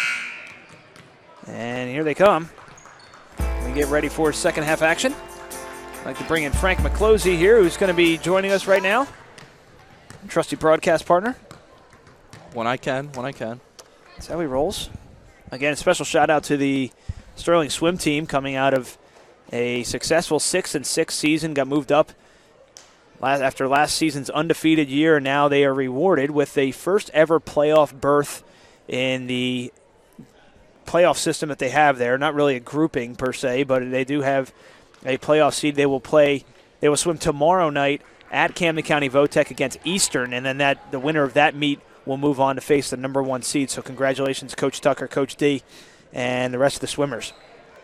And here they come. We get ready for second half action. I'd like to bring in Frank McClosey here, who's going to be joining us right now. Trusty broadcast partner. When I can. That's how he rolls. Again, a special shout out to the Sterling swim team coming out of a successful 6-6 season, got moved up after last season's undefeated year, and now they are rewarded with a first ever playoff berth in the playoff system that they have there. Not really a grouping per se, but they do have a playoff seed. They will swim tomorrow night at Camden County Votech against Eastern, and then the winner of that meet will move on to face the number 1 seed. So congratulations, Coach Tucker, Coach D, and the rest of the swimmers.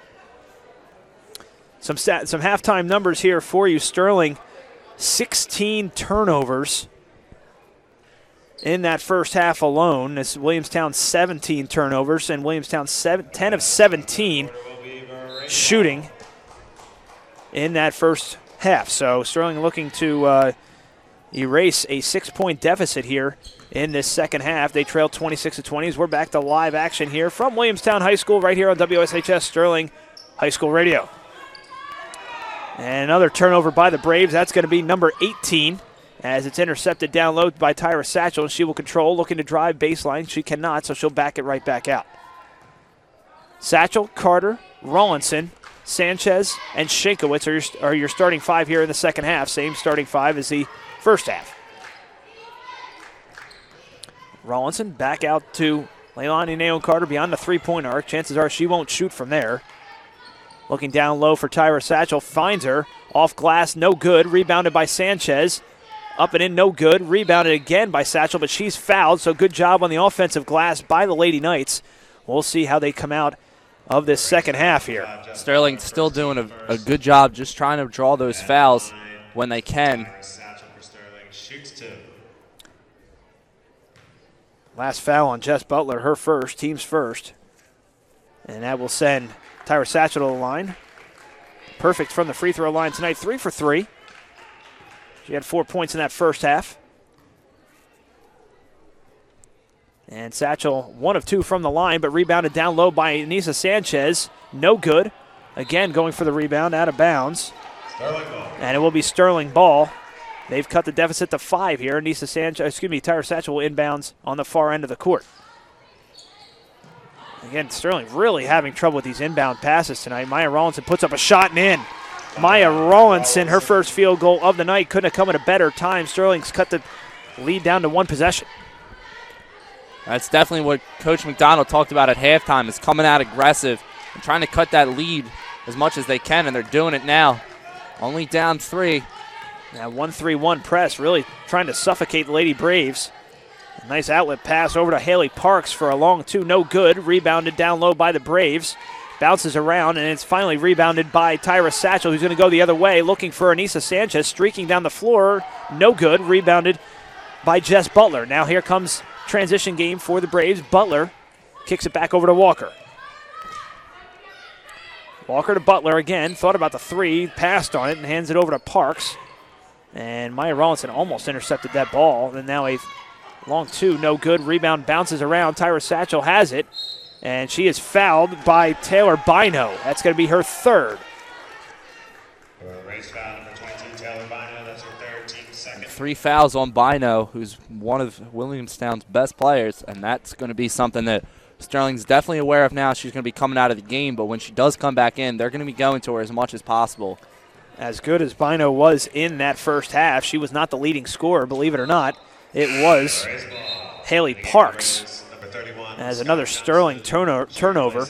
Some halftime numbers here for you. Sterling, 16 turnovers in that first half alone. This Williamstown 17 turnovers, and Williamstown 10 of 17 shooting in that first half. So Sterling looking to erase a 6-point deficit here in this second half. They trailed 26-20 as we're back to live action here from Williamstown High School right here on WSHS Sterling High School Radio. And another turnover by the Braves. That's going to be number 18 as it's intercepted down low by Tyra Satchel, and she will control, looking to drive baseline. She cannot, so she'll back it right back out. Satchel, Carter, Rawlinson, Sanchez, and Shinkowitz are your starting 5 here in the second half. Same starting 5 as the first half. Rawlinson back out to Leilani Naon Carter beyond the three-point arc. Chances are she won't shoot from there. Looking down low for Tyra Satchel. Finds her. Off glass, no good. Rebounded by Sanchez. Up and in, no good. Rebounded again by Satchel, but she's fouled, so good job on the offensive glass by the Lady Knights. We'll see how they come out of this second half here. Sterling still doing a good job just trying to draw those fouls when they can. Last foul on Jess Butler, her first, team's first. And that will send Tyra Satchel to the line. Perfect from the free throw line tonight, 3 for 3. She had 4 points in that first half. And Satchel, 1 of 2 from the line, but rebounded down low by Anissa Sanchez. No good. Again, going for the rebound, out of bounds. And it will be Sterling ball. They've cut the deficit to 5 here. Tyra Satchel will inbounds on the far end of the court. Again, Sterling really having trouble with these inbound passes tonight. Maya Rawlinson puts up a shot and in. Maya Rawlinson, her first field goal of the night, couldn't have come at a better time. Sterling's cut the lead down to 1 possession. That's definitely what Coach McDonald talked about at halftime, is coming out aggressive and trying to cut that lead as much as they can, and they're doing it now. Only down 3. That 1-3-1 press really trying to suffocate the Lady Braves. A nice outlet pass over to Haley Parks for a long 2, no good. Rebounded down low by the Braves. Bounces around, and it's finally rebounded by Tyra Satchel, who's going to go the other way, looking for Anissa Sanchez, streaking down the floor. No good. Rebounded by Jess Butler. Now here comes transition game for the Braves. Butler kicks it back over to Walker. Walker to Butler again. Thought about the 3, passed on it, and hands it over to Parks. And Maya Rawlinson almost intercepted that ball. And now a long 2, no good. Rebound bounces around. Tyra Satchel has it. And she is fouled by Taylor Bino. That's going to be her 3rd. Race foul number 22, Taylor Bino. That's her 3rd, team 2nd. 3 fouls on Bino, who's one of Williamstown's best players, and that's going to be something that Sterling's definitely aware of now. She's going to be coming out of the game, but when she does come back in, they're going to be going to her as much as possible. As good as Bino was in that first half, she was not the leading scorer, believe it or not. It was Haley Parks. As another Sterling turnover.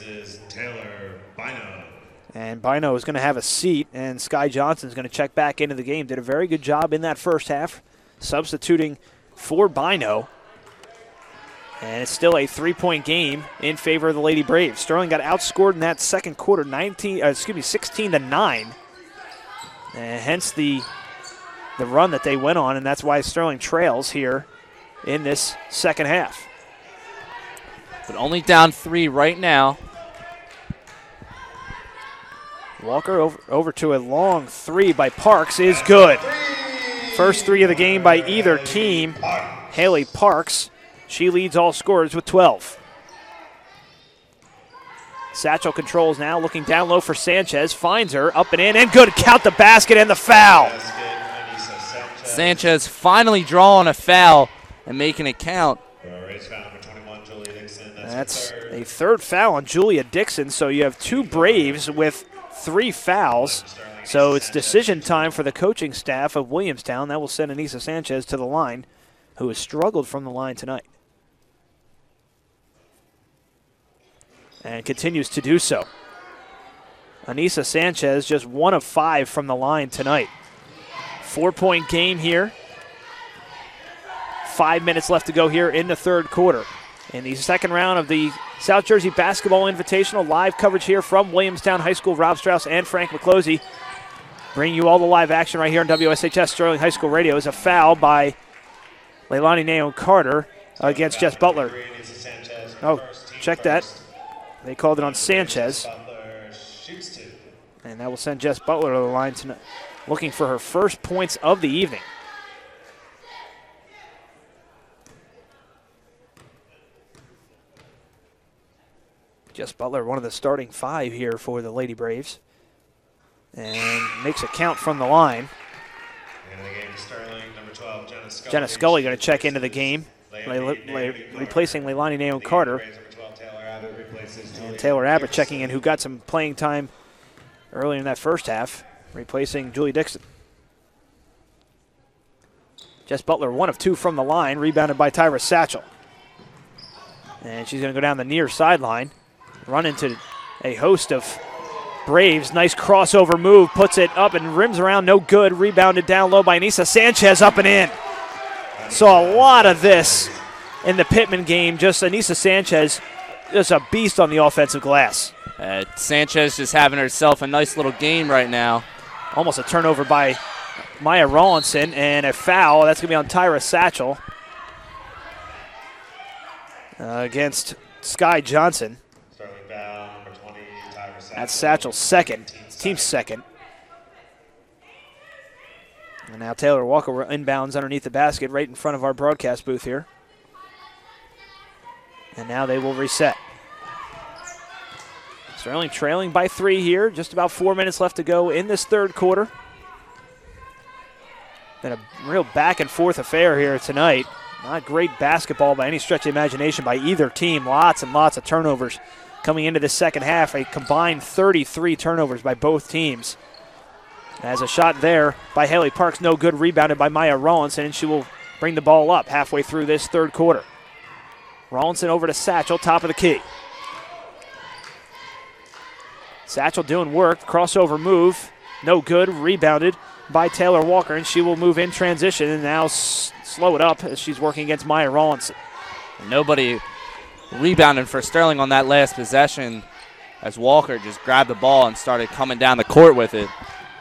And Bino is going to have a seat, and Sky Johnson is going to check back into the game. Did a very good job in that first half, substituting for Bino. And it's still a 3-point game in favor of the Lady Braves. Sterling got outscored in that second quarter, 16-9. And hence the run that they went on, and that's why Sterling trails here in this second half. But only down 3 right now. Walker over to a long 3 by Parks is good. First 3 of the game by either team. Haley Parks, she leads all scorers with 12. Satchel controls now, looking down low for Sanchez, finds her, up and in, and good. Count the basket and the foul. Sanchez finally drawing a foul and making it count. That's a third foul on Julia Dixon, so you have 2 Braves with 3 fouls. So it's decision time for the coaching staff of Williamstown. That will send Anissa Sanchez to the line, who has struggled from the line tonight. And continues to do so. Anissa Sanchez just 1 of 5 from the line tonight. 4-point game here. 5 minutes left to go here in the third quarter. In the second round of the South Jersey Basketball Invitational, live coverage here from Williamstown High School. Rob Strauss and Frank McClosey bringing you all the live action right here on WSHS Sterling High School Radio. Is a foul by Leilani Naon Carter against Jess Butler. Oh, check that. They called it on Sanchez. And that will send Jess Butler to the line tonight, looking for her first points of the evening. Jess Butler, one of the starting 5 here for the Lady Braves. And makes a count from the line. Jenna Scully going to check into the game, replacing Leilani Naon Carter. And Taylor Abbott checking in, who got some playing time early in that first half, replacing Julie Dixon. Jess Butler, 1 of 2 from the line, rebounded by Tyra Satchel. And she's going to go down the near sideline, run into a host of Braves. Nice crossover move, puts it up and rims around, no good. Rebounded down low by Anissa Sanchez, up and in. Saw a lot of this in the Pittman game. Just Anissa Sanchez, just a beast on the offensive glass. Sanchez just having herself a nice little game right now. Almost a turnover by Maya Rawlinson, and a foul. That's going to be on Tyra Satchel against Sky Johnson. That's Satchel's second, team's second. And now Taylor Walker inbounds underneath the basket right in front of our broadcast booth here. And now they will reset. Sterling trailing by 3 here. Just about 4 minutes left to go in this third quarter. Been a real back and forth affair here tonight. Not great basketball by any stretch of imagination by either team. Lots and lots of turnovers coming into the second half. A combined 33 turnovers by both teams. As a shot there by Haley Parks, no good, rebounded by Maya Rawlinson, and she will bring the ball up halfway through this third quarter. Rawlinson over to Satchel, top of the key. Satchel doing work, crossover move, no good, rebounded by Taylor Walker, and she will move in transition and now slow it up as she's working against Maya Rawlinson. Nobody rebounding for Sterling on that last possession as Walker just grabbed the ball and started coming down the court with it.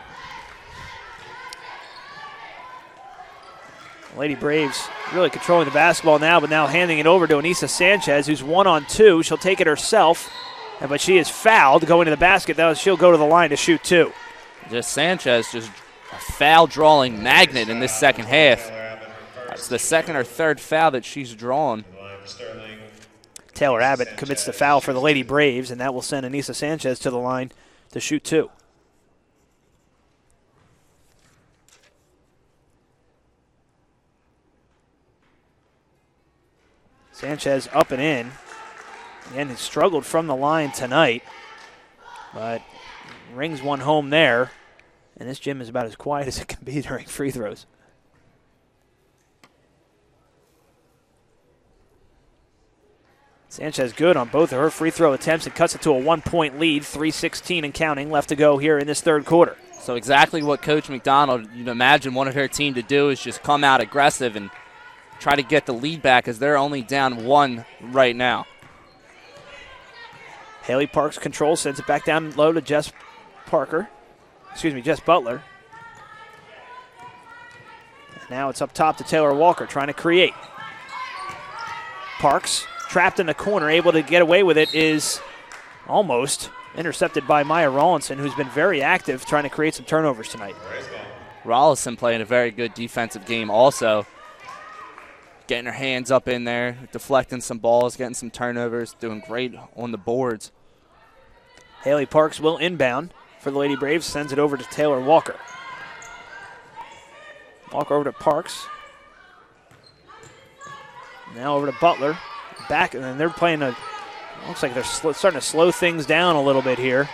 Lady Braves really controlling the basketball now, but now handing it over to Anissa Sanchez, who's 1-on-2. She'll take it herself, but she is fouled going to the basket. She'll go to the line to shoot 2. Just Sanchez, just a foul-drawing magnet in this second half. That's the second or third foul that she's drawn. Taylor Abbott commits the foul for the Lady Braves, and that will send Anissa Sanchez to the line to shoot 2. Sanchez up and in. Again, he struggled from the line tonight, but rings one home there. And this gym is about as quiet as it can be during free throws. Sanchez good on both of her free throw attempts and cuts it to a 1-point lead, 3:16 and counting left to go here in this third quarter. So exactly what Coach McDonald, you'd imagine, wanted her team to do is just come out aggressive and try to get the lead back as they're only down 1 right now. Haley Parks controls, sends it back down low to Jess Butler. And now it's up top to Taylor Walker trying to create. Parks trapped in the corner, able to get away with it, is almost intercepted by Maya Rawlinson, who's been very active trying to create some turnovers tonight. Rawlinson playing a very good defensive game also. Getting her hands up in there, deflecting some balls, getting some turnovers, doing great on the boards. Haley Parks will inbound for the Lady Braves, sends it over to Taylor Walker. Walker over to Parks. Now over to Butler. Back, and then they're playing a, looks like they're starting to slow things down a little bit here.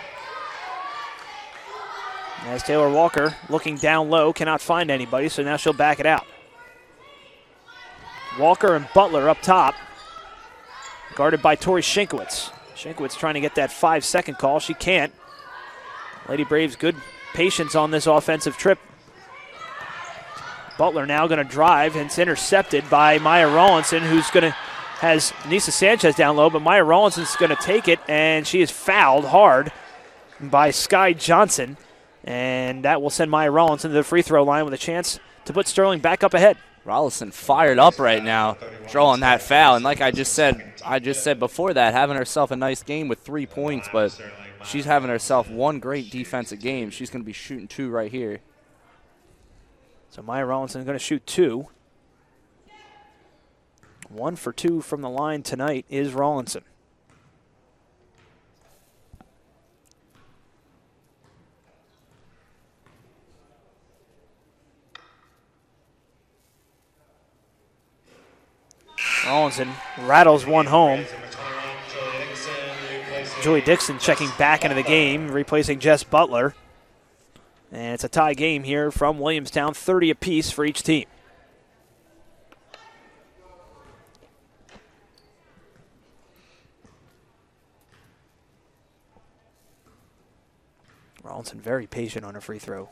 As Taylor Walker looking down low, cannot find anybody, so now she'll back it out. Walker and Butler up top, guarded by Tori Shinkowitz. Shinkowitz trying to get that 5-second call. She can't. Lady Braves good patience on this offensive trip. Butler now going to drive, and it's intercepted by Maya Rawlinson, who's going to has Anissa Sanchez down low, but Maya Rawlinson's going to take it, and she is fouled hard by Sky Johnson, and that will send Maya Rawlinson to the free throw line with a chance to put Sterling back up ahead. Rawlinson fired up right now, drawing that foul, and like I just said before that, having herself a nice game with 3 points, but she's having herself one great defensive game. She's going to be shooting 2 right here. So Maya Rawlinson is going to shoot 2. 1 for 2 from the line tonight is Rawlinson. Rawlinson rattles one home. Julie Dixon checking back into the game, replacing Jess Butler. And it's a tie game here from Williamstown, 30 apiece for each team. Rawlinson very patient on a free throw.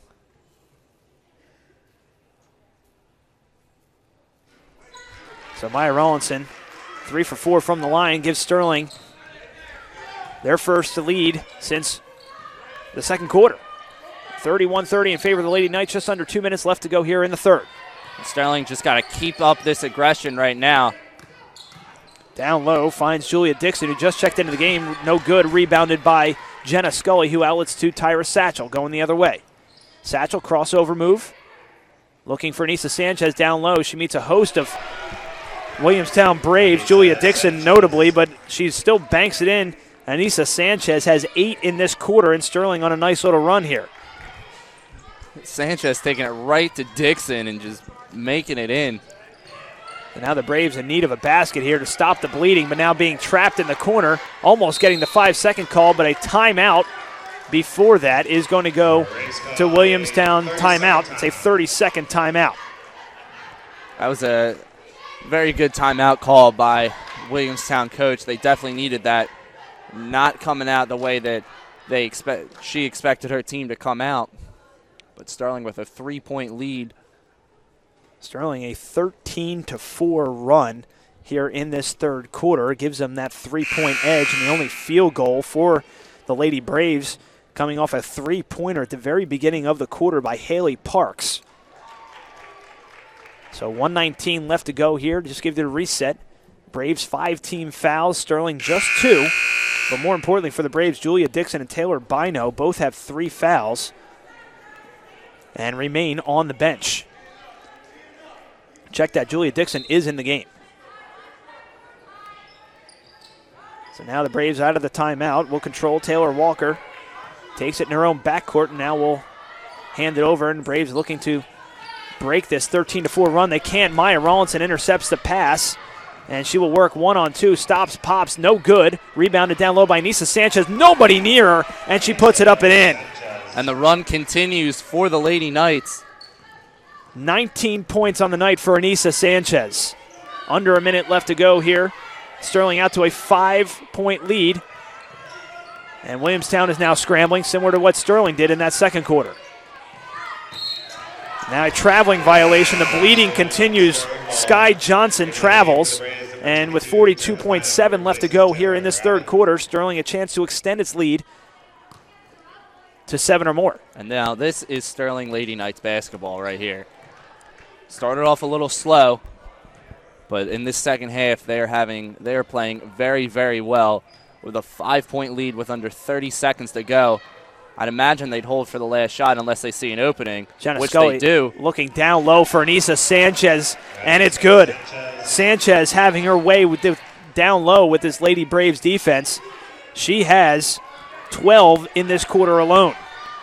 So Maya Rawlinson, 3 for 4 from the line, gives Sterling their first lead since the second quarter. 31-30 in favor of the Lady Knights, just under 2 minutes left to go here in the third. Sterling just got to keep up this aggression right now. Down low, finds Julia Dixon, who just checked into the game. No good, rebounded by Jenna Scully, who outlets to Tyra Satchel, going the other way. Satchel, crossover move. Looking for Anissa Sanchez down low. She meets a host of Williamstown Braves, Julia Dixon notably, but she still banks it in. Anissa Sanchez has 8 in this quarter, and Sterling on a nice little run here. Sanchez taking it right to Dixon and just making it in. And now the Braves in need of a basket here to stop the bleeding, but now being trapped in the corner, almost getting the 5-second call, but a timeout before that is going to go to Williamstown timeout. It's a 30-second timeout. That was a very good timeout call by Williamstown coach. They definitely needed that. Not coming out the way that she expected her team to come out. But Sterling with a 3-point lead. Sterling a 13-4 run here in this third quarter. Gives them that 3-point edge, and the only field goal for the Lady Braves coming off a 3-pointer at the very beginning of the quarter by Haley Parks. So 1:19 left to go here. Just give it a reset. Braves 5 team fouls, Sterling just 2. But more importantly for the Braves, Julia Dixon and Taylor Bino both have 3 fouls and remain on the bench. Check that, Julia Dixon is in the game. So now the Braves out of the timeout will control. Taylor Walker takes it in her own backcourt, and now will hand it over, and the Braves looking to break this 13-4 run. They can't. Maya Rawlinson intercepts the pass, and she will work 1-on-2. Stops, pops, no good. Rebounded down low by Anissa Sanchez. Nobody near her, and she puts it up and in. And the run continues for the Lady Knights. 19 points on the night for Anissa Sanchez. Under a minute left to go here. Sterling out to a 5-point lead. And Williamstown is now scrambling, similar to what Sterling did in that second quarter. Now a traveling violation. The bleeding continues. Sky Johnson travels. And with 42.7 left to go here in this third quarter, Sterling a chance to extend its lead to 7 or more. And now this is Sterling Lady Knights basketball right here. Started off a little slow, but in this second half they're playing very, very well with a 5-point lead with under 30 seconds to go. I'd imagine they'd hold for the last shot unless they see an opening, Jenna which Scully they do. Looking down low for Anissa Sanchez, and it's good. Sanchez having her way with down low with this Lady Braves defense. She has 12 in this quarter alone.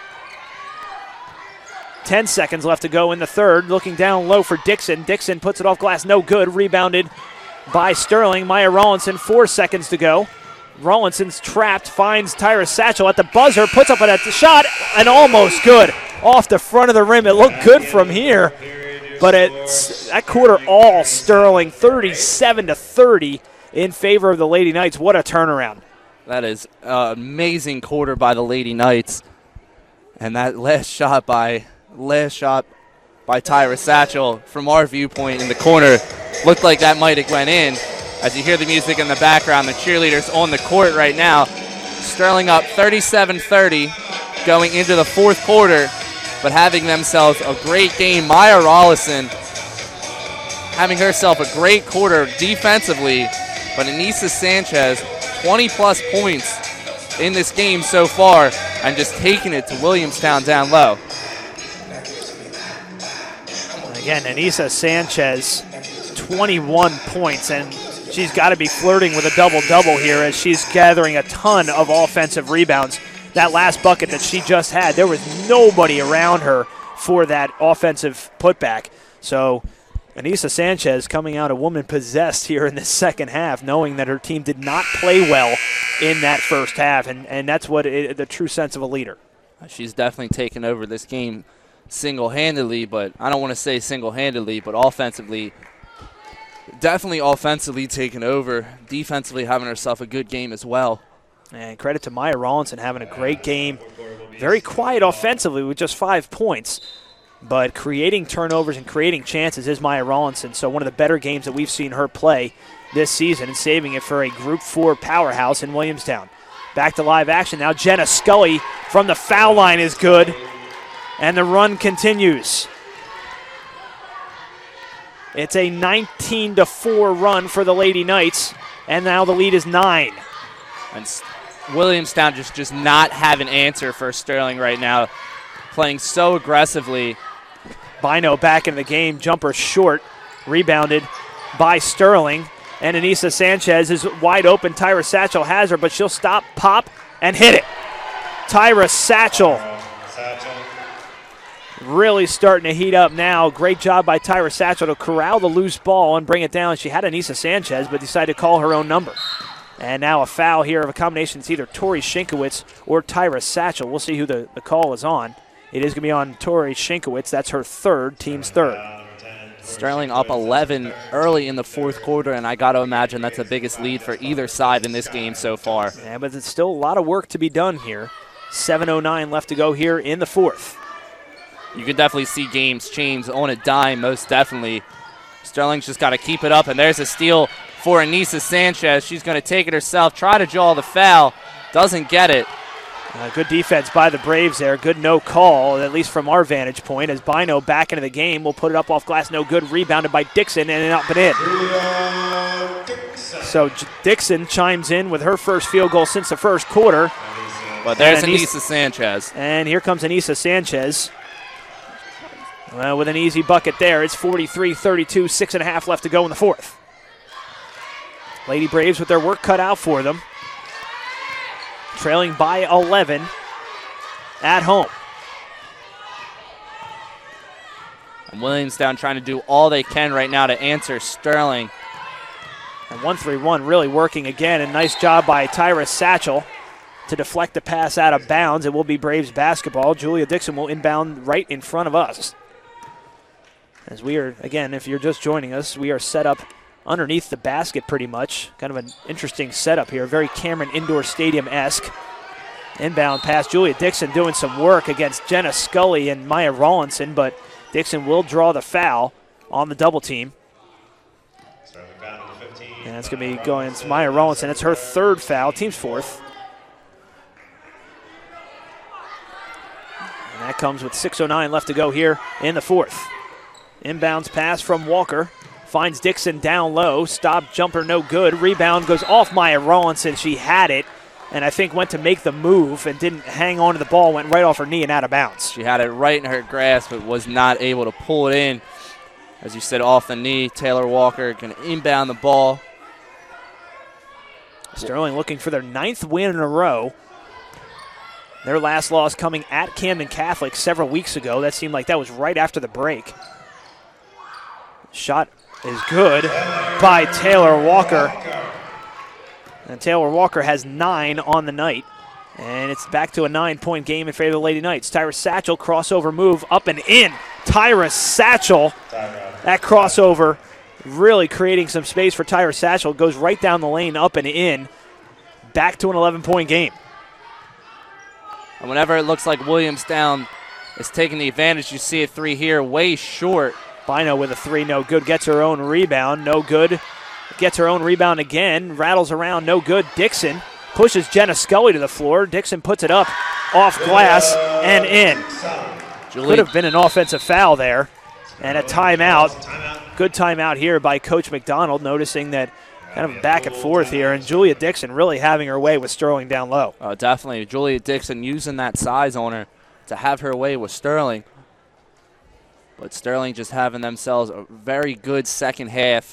10 seconds left to go in the third. Looking down low for Dixon. Dixon puts it off glass, no good. Rebounded by Sterling. Maya Rawlinson, 4 seconds to go. Rawlinson's trapped, finds Tyra Satchel at the buzzer, puts up a shot, and almost good. Off the front of the rim. It looked good from here, but that quarter all Sterling, 37-30 in favor of the Lady Knights. What a turnaround. That is an amazing quarter by the Lady Knights. And that last shot by Tyra Satchel, from our viewpoint in the corner, looked like that might have went in. As you hear the music in the background, the cheerleaders on the court right now. Sterling up 37-30 going into the fourth quarter, but having themselves a great game. Maya Rawlinson having herself a great quarter defensively, but Anissa Sanchez, 20-plus points in this game so far, and just taking it to Williamstown down low. Again, Anissa Sanchez, 21 points, and she's got to be flirting with a double-double here as she's gathering a ton of offensive rebounds. That last bucket that she just had, there was nobody around her for that offensive putback. So Anissa Sanchez coming out a woman possessed here in the second half, knowing that her team did not play well in that first half, and that's what the true sense of a leader. She's definitely taken over this game single-handedly, but I don't want to say single-handedly, but offensively, definitely offensively taken over. Defensively having herself a good game as well. And credit to Maya Rawlinson having a great game. Very quiet offensively with just 5 points, but creating turnovers and creating chances is Maya Rawlinson. So one of the better games that we've seen her play this season, and saving it for a Group 4 powerhouse in Williamstown. Back to live action now. Jenna Scully from the foul line is good, and the run continues. It's a 19-4 run for the Lady Knights, and now the lead is 9. And Williamstown just not have an answer for Sterling right now, playing so aggressively. Bino back in the game, jumper short, rebounded by Sterling, and Anissa Sanchez is wide open. Tyra Satchel has her, but she'll stop, pop, and hit it. Tyra Satchel really starting to heat up now. Great job by Tyra Satchel to corral the loose ball and bring it down. She had Anissa Sanchez, but decided to call her own number. And now a foul here of a combination. It's either Tori Shinkowitz or Tyra Satchel. We'll see who the call is on. It is going to be on Tori Shinkowitz. That's her third, team's third. Sterling up 11 early in the fourth quarter, and I got to imagine that's the biggest lead for either side in this game so far. Yeah, but it's still a lot of work to be done here. 7:09 left to go here in the fourth. You can definitely see games change on a dime, most definitely. Sterling's just got to keep it up, and there's a steal for Anissa Sanchez. She's going to take it herself, try to draw the foul, doesn't get it. Good defense by the Braves there. Good no call, at least from our vantage point, as Bino back into the game. Will put it up off glass, no good. Rebounded by Dixon, and up and in. So Dixon chimes in with her first field goal since the first quarter. But there's Anissa Sanchez. And here comes Anissa Sanchez. Well, with an easy bucket there. It's 43-32, 6.5 left to go in the fourth. Lady Braves with their work cut out for them. Trailing by 11 at home. And Williamstown trying to do all they can right now to answer Sterling. And 1-3-1 really working again. And nice job by Tyra Satchel to deflect the pass out of bounds. It will be Braves basketball. Julia Dixon will inbound right in front of us. As we are, again, if you're just joining us, we are set up underneath the basket pretty much. Kind of an interesting setup here. Very Cameron Indoor Stadium-esque. Inbound pass. Julia Dixon doing some work against Jenna Scully and Maya Rawlinson, but Dixon will draw the foul on the double team. Sterling down to the 15. And that's going to be going to Maya Rollinson. It's her third foul, team's fourth. And that comes with 6:09 left to go here in the fourth. Inbounds pass from Walker. Finds Dixon down low. Stop jumper no good. Rebound goes off Maya Rollinson. She had it and I think went to make the move and didn't hang on to the ball. Went right off her knee and out of bounds. She had it right in her grasp but was not able to pull it in. As you said, off the knee. Taylor Walker going to inbound the ball. Sterling looking for their 9th win in a row. Their last loss coming at Camden Catholic several weeks ago. That seemed like that was right after the break. Shot is good by Taylor Walker. And Taylor Walker has 9 on the night. And it's back to a 9-point game in favor of the Lady Knights. Tyra Satchel, crossover move, up and in. Tyra Satchel, that crossover really creating some space for Tyra Satchel. Goes right down the lane, up and in. Back to an 11-point game. And whenever it looks like Williamstown is taking the advantage, you see a 3 here, way short. Bino with a 3, no good. Gets her own rebound, no good. Gets her own rebound again. Rattles around, no good. Dixon pushes Jenna Scully to the floor. Dixon puts it up off glass and in. Could have been an offensive foul there. And a timeout. Good timeout here by Coach McDonald, noticing that kind of back and forth here. And Julia Dixon really having her way with Sterling down low. Oh, definitely. Julia Dixon using that size on her to have her way with Sterling. But Sterling just having themselves a very good second half.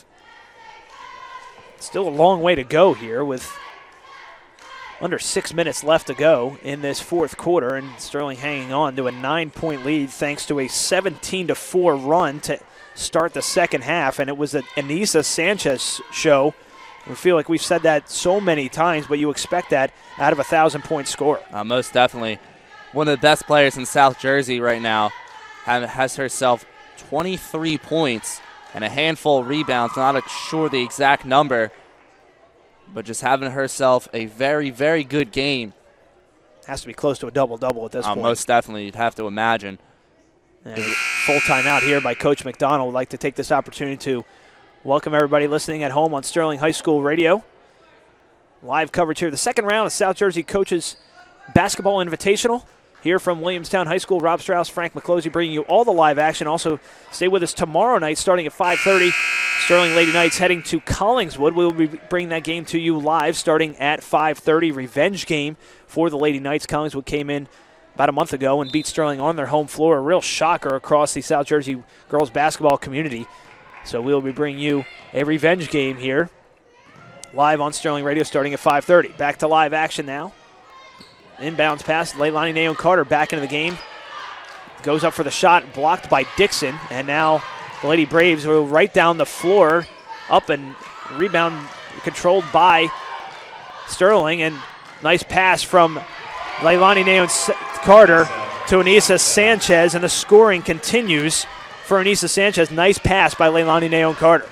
Still a long way to go here with under 6 minutes left to go in this fourth quarter, and Sterling hanging on to a 9-point lead thanks to a 17-4 run to start the second half. And it was an Anissa Sanchez show. We feel like we've said that so many times, but you expect that out of a 1,000-point score. Most definitely. One of the best players in South Jersey right now has herself 23 points and a handful of rebounds. Not sure the exact number, but just having herself a very, very good game. Has to be close to a double-double at this point. Most definitely, you'd have to imagine. And full timeout here by Coach McDonald. Would like to take this opportunity to welcome everybody listening at home on Sterling High School Radio. Live coverage here. The second round of South Jersey Coaches Basketball Invitational. Here from Williamstown High School, Rob Strauss, Frank McClosey bringing you all the live action. Also, stay with us tomorrow night starting at 5:30. Sterling Lady Knights heading to Collingswood. We will be bringing that game to you live starting at 5:30. Revenge game for the Lady Knights. Collingswood came in about a month ago and beat Sterling on their home floor. A real shocker across the South Jersey girls basketball community. So we will be bringing you a revenge game here live on Sterling Radio starting at 5:30. Back to live action now. Inbounds pass, Leilani Naon Carter back into the game. Goes up for the shot, blocked by Dixon. And now the Lady Braves will right down the floor, up and rebound controlled by Sterling. And nice pass from Leilani Naon Carter to Anissa Sanchez. And the scoring continues for Anissa Sanchez. Nice pass by Leilani Naon Carter.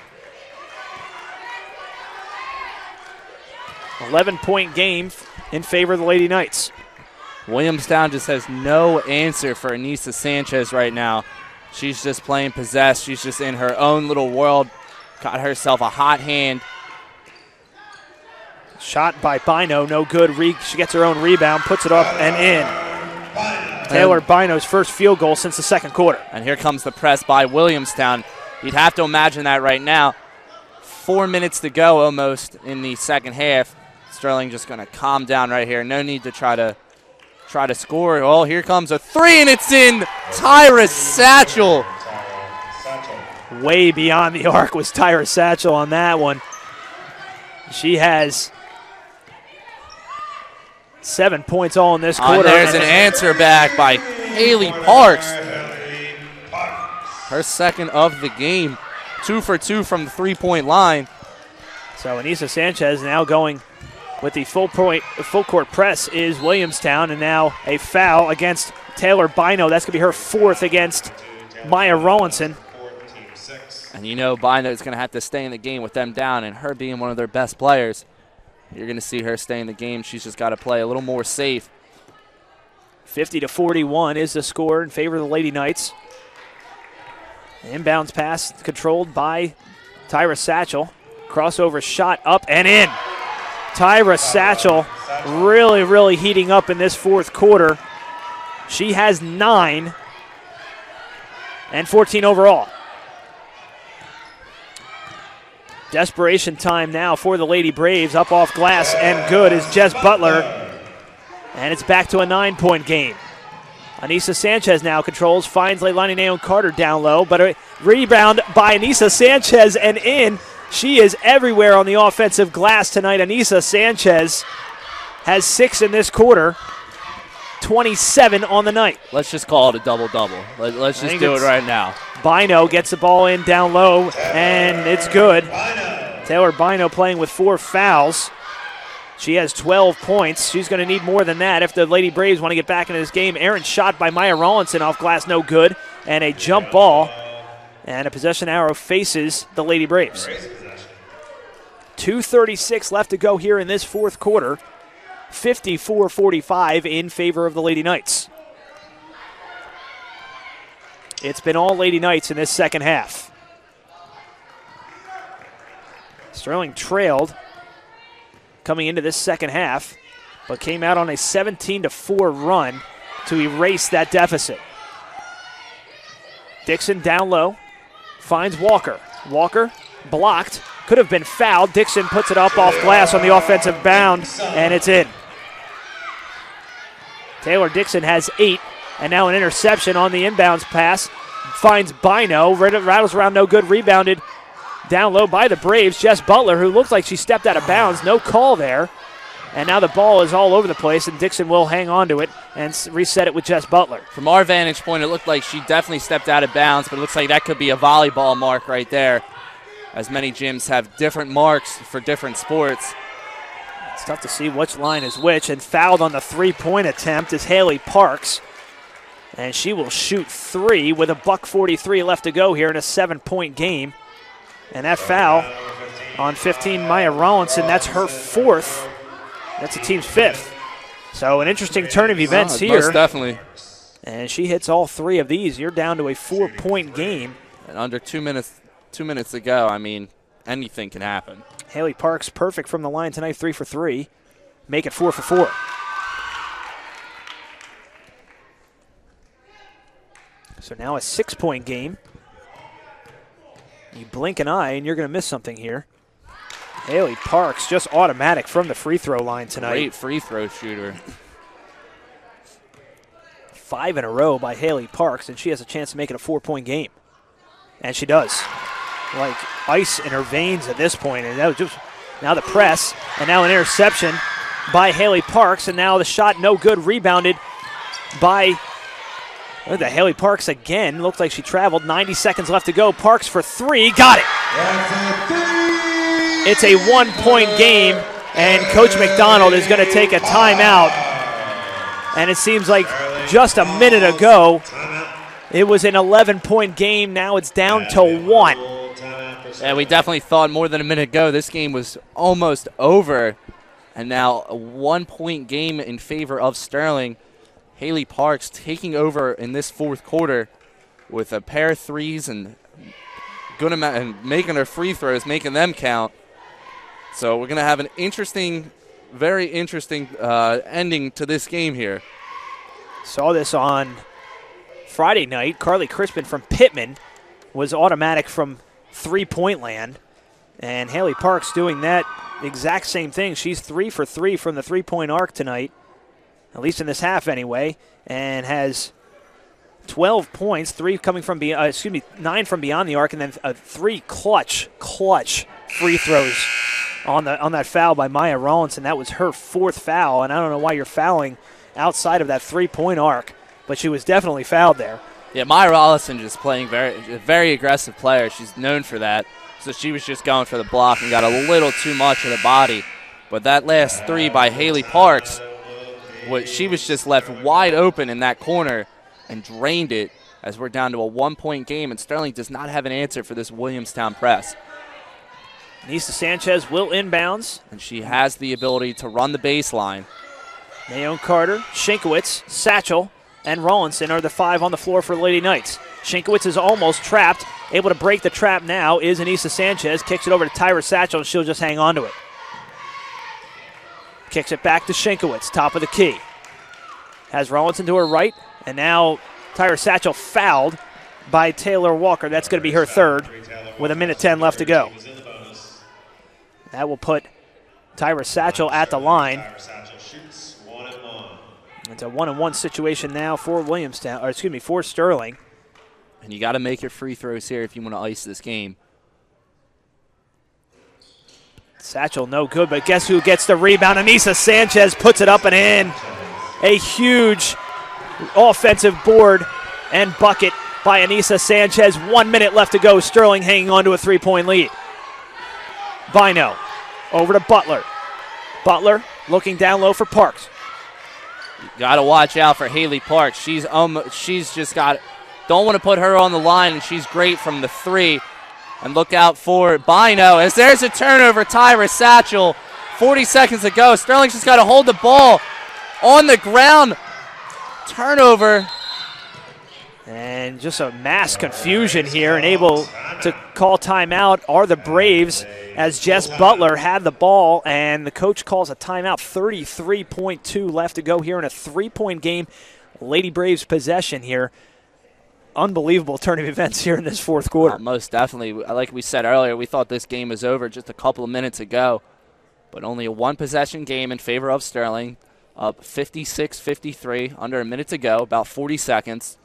11-point game in favor of the Lady Knights. Williamstown just has no answer for Anissa Sanchez right now. She's just playing possessed. She's just in her own little world. Got herself a hot hand. Shot by Bino, no good. She gets her own rebound, puts it up and in. Taylor Bino's first field goal since the second quarter. And here comes the press by Williamstown. You'd have to imagine that right now. 4 minutes to go almost in the second half. Sterling just going to calm down right here. No need to try to score. Oh, here comes a 3, and it's in. Tyra Satchel. Way beyond the arc was Tyra Satchel on that one. She has 7 points all in this quarter. There's an answer back by Haley Parks. Her second of the game. 2 for 2 from the three-point line. So Anissa Sanchez now going with the full court press is Williamstown, and now a foul against Taylor Bino. That's going to be her fourth against Maya Rollinson. And you know Bino is going to have to stay in the game with them down, and her being one of their best players. You're going to see her stay in the game. She's just got to play a little more safe. 50-41 is the score in favor of the Lady Knights. Inbounds pass controlled by Tyra Satchel. Crossover shot up and in. Tyra Satchel really, really heating up in this fourth quarter. She has 9 and 14 overall. Desperation time now for the Lady Braves. Up off glass and good is Jess Butler. And it's back to a 9-point game. Anissa Sanchez now controls, finds Leilani Naon Carter down low, but a rebound by Anissa Sanchez and in. She is everywhere on the offensive glass tonight. Anissa Sanchez has 6 in this quarter, 27 on the night. Let's just call it a double-double. Let's just do it right now. Bino gets the ball in down low, and it's good. Taylor Bino playing with 4 fouls. She has 12 points. She's going to need more than that if the Lady Braves want to get back into this game. Aaron shot by Maya Rawlinson off glass, no good, and a jump ball. And a possession arrow faces the Lady Braves. 2:36 left to go here in this fourth quarter. 54-45 in favor of the Lady Knights. It's been all Lady Knights in this second half. Sterling trailed coming into this second half, but came out on a 17-4 run to erase that deficit. Dixon down low, finds Walker. Walker blocked, could have been fouled. Dixon puts it up off glass on the offensive bound, and it's in. Taylor Dixon has 8, and now an interception on the inbounds pass. Finds Bino, rattles around, no good, rebounded down low by the Braves. Jess Butler, who looked like she stepped out of bounds, no call there. And now the ball is all over the place, and Dixon will hang on to it and reset it with Jess Butler. From our vantage point, it looked like she definitely stepped out of bounds, but it looks like that could be a volleyball mark right there, as many gyms have different marks for different sports. It's tough to see which line is which, and fouled on the three-point attempt is Haley Parks. And she will shoot 3 with a $1:43 left to go here in a 7-point game. And that foul on 15, Maya Rawlinson, that's her 4th. That's the team's 5th. So an interesting turn of events here. Most definitely. And she hits all 3 of these. You're down to a 4-point game. And under 2 minutes to go, I mean, anything can happen. Haley Parks perfect from the line tonight, 3 for 3. Make it 4 for 4. So now a 6-point game. You blink an eye and you're going to miss something here. Haley Parks just automatic from the free throw line tonight. Great free throw shooter. 5 in a row by Haley Parks, and she has a chance to make it a 4-point game. And she does. Like ice in her veins at this point. And that was just now the press, and now an interception by Haley Parks, and now the shot no good, rebounded by Haley Parks again. Looked like she traveled. 90 seconds left to go. Parks for 3. Got it. It's a 1-point game, and Coach McDonald is going to take a timeout. And it seems like just a minute ago, it was an 11-point game. Now it's down to 1. Yeah, we definitely thought more than a minute ago this game was almost over. And now a 1-point game in favor of Sterling. Haley Parks taking over in this fourth quarter with a pair of threes and making her free throws, making them count. So we're going to have an interesting, very interesting ending to this game here. Saw this on Friday night. Carly Crispin from Pittman was automatic from three-point land. And Haley Parks doing that exact same thing. She's 3 for 3 from the three-point arc tonight, at least in this half anyway, and has 12 points, 9 from beyond the arc, and then 3 clutch free throws on that foul by Maya Rawlinson. That was her 4th foul, and I don't know why you're fouling outside of that three-point arc, but she was definitely fouled there. Yeah, Maya Rawlinson just playing a very aggressive player. She's known for that. So she was just going for the block and got a little too much of the body. But that last 3 by Haley Parks, she was just left wide open in that corner and drained it as we're down to a 1-point game, and Sterling does not have an answer for this Williamstown press. Anissa Sanchez will inbounds. And she has the ability to run the baseline. Naon Carter, Shinkowitz, Satchel, and Rawlinson are the 5 on the floor for Lady Knights. Shinkowitz is almost trapped. Able to break the trap now is Anissa Sanchez. Kicks it over to Tyra Satchel, and she'll just hang on to it. Kicks it back to Shinkowitz, top of the key. Has Rawlinson to her right, and now Tyra Satchel fouled by Taylor Walker. That's going to be her third with 1:10 left to go. That will put Tyra Satchel at the line. It's a 1-on-1 situation now for Williamstown, or excuse me, for Sterling. And you got to make your free throws here if you want to ice this game. Satchel no good, but guess who gets the rebound? Anissa Sanchez puts it up and in. A huge offensive board and bucket by Anissa Sanchez. 1 minute left to go. Sterling hanging on to a 3-point lead. Bino over to Butler. Butler looking down low for Parks. You got to watch out for Haley Parks. She's just got, don't want to put her on the line, and she's great from the three. And look out for Bino as there's a turnover. Tyra Satchel, 40 seconds to go. Sterling's just got to hold the ball on the ground. Turnover. And just a mass confusion here, and able to call timeout are the Braves as Jess Butler had the ball, and the coach calls a timeout. 33.2 left to go here in a 3-point game. Lady Braves possession here. Unbelievable turn of events here in this fourth quarter. Most definitely. Like we said earlier, we thought this game was over just a couple of minutes ago, but only a one-possession game in favor of Sterling. Up 56-53, under a minute to go, about 40 seconds.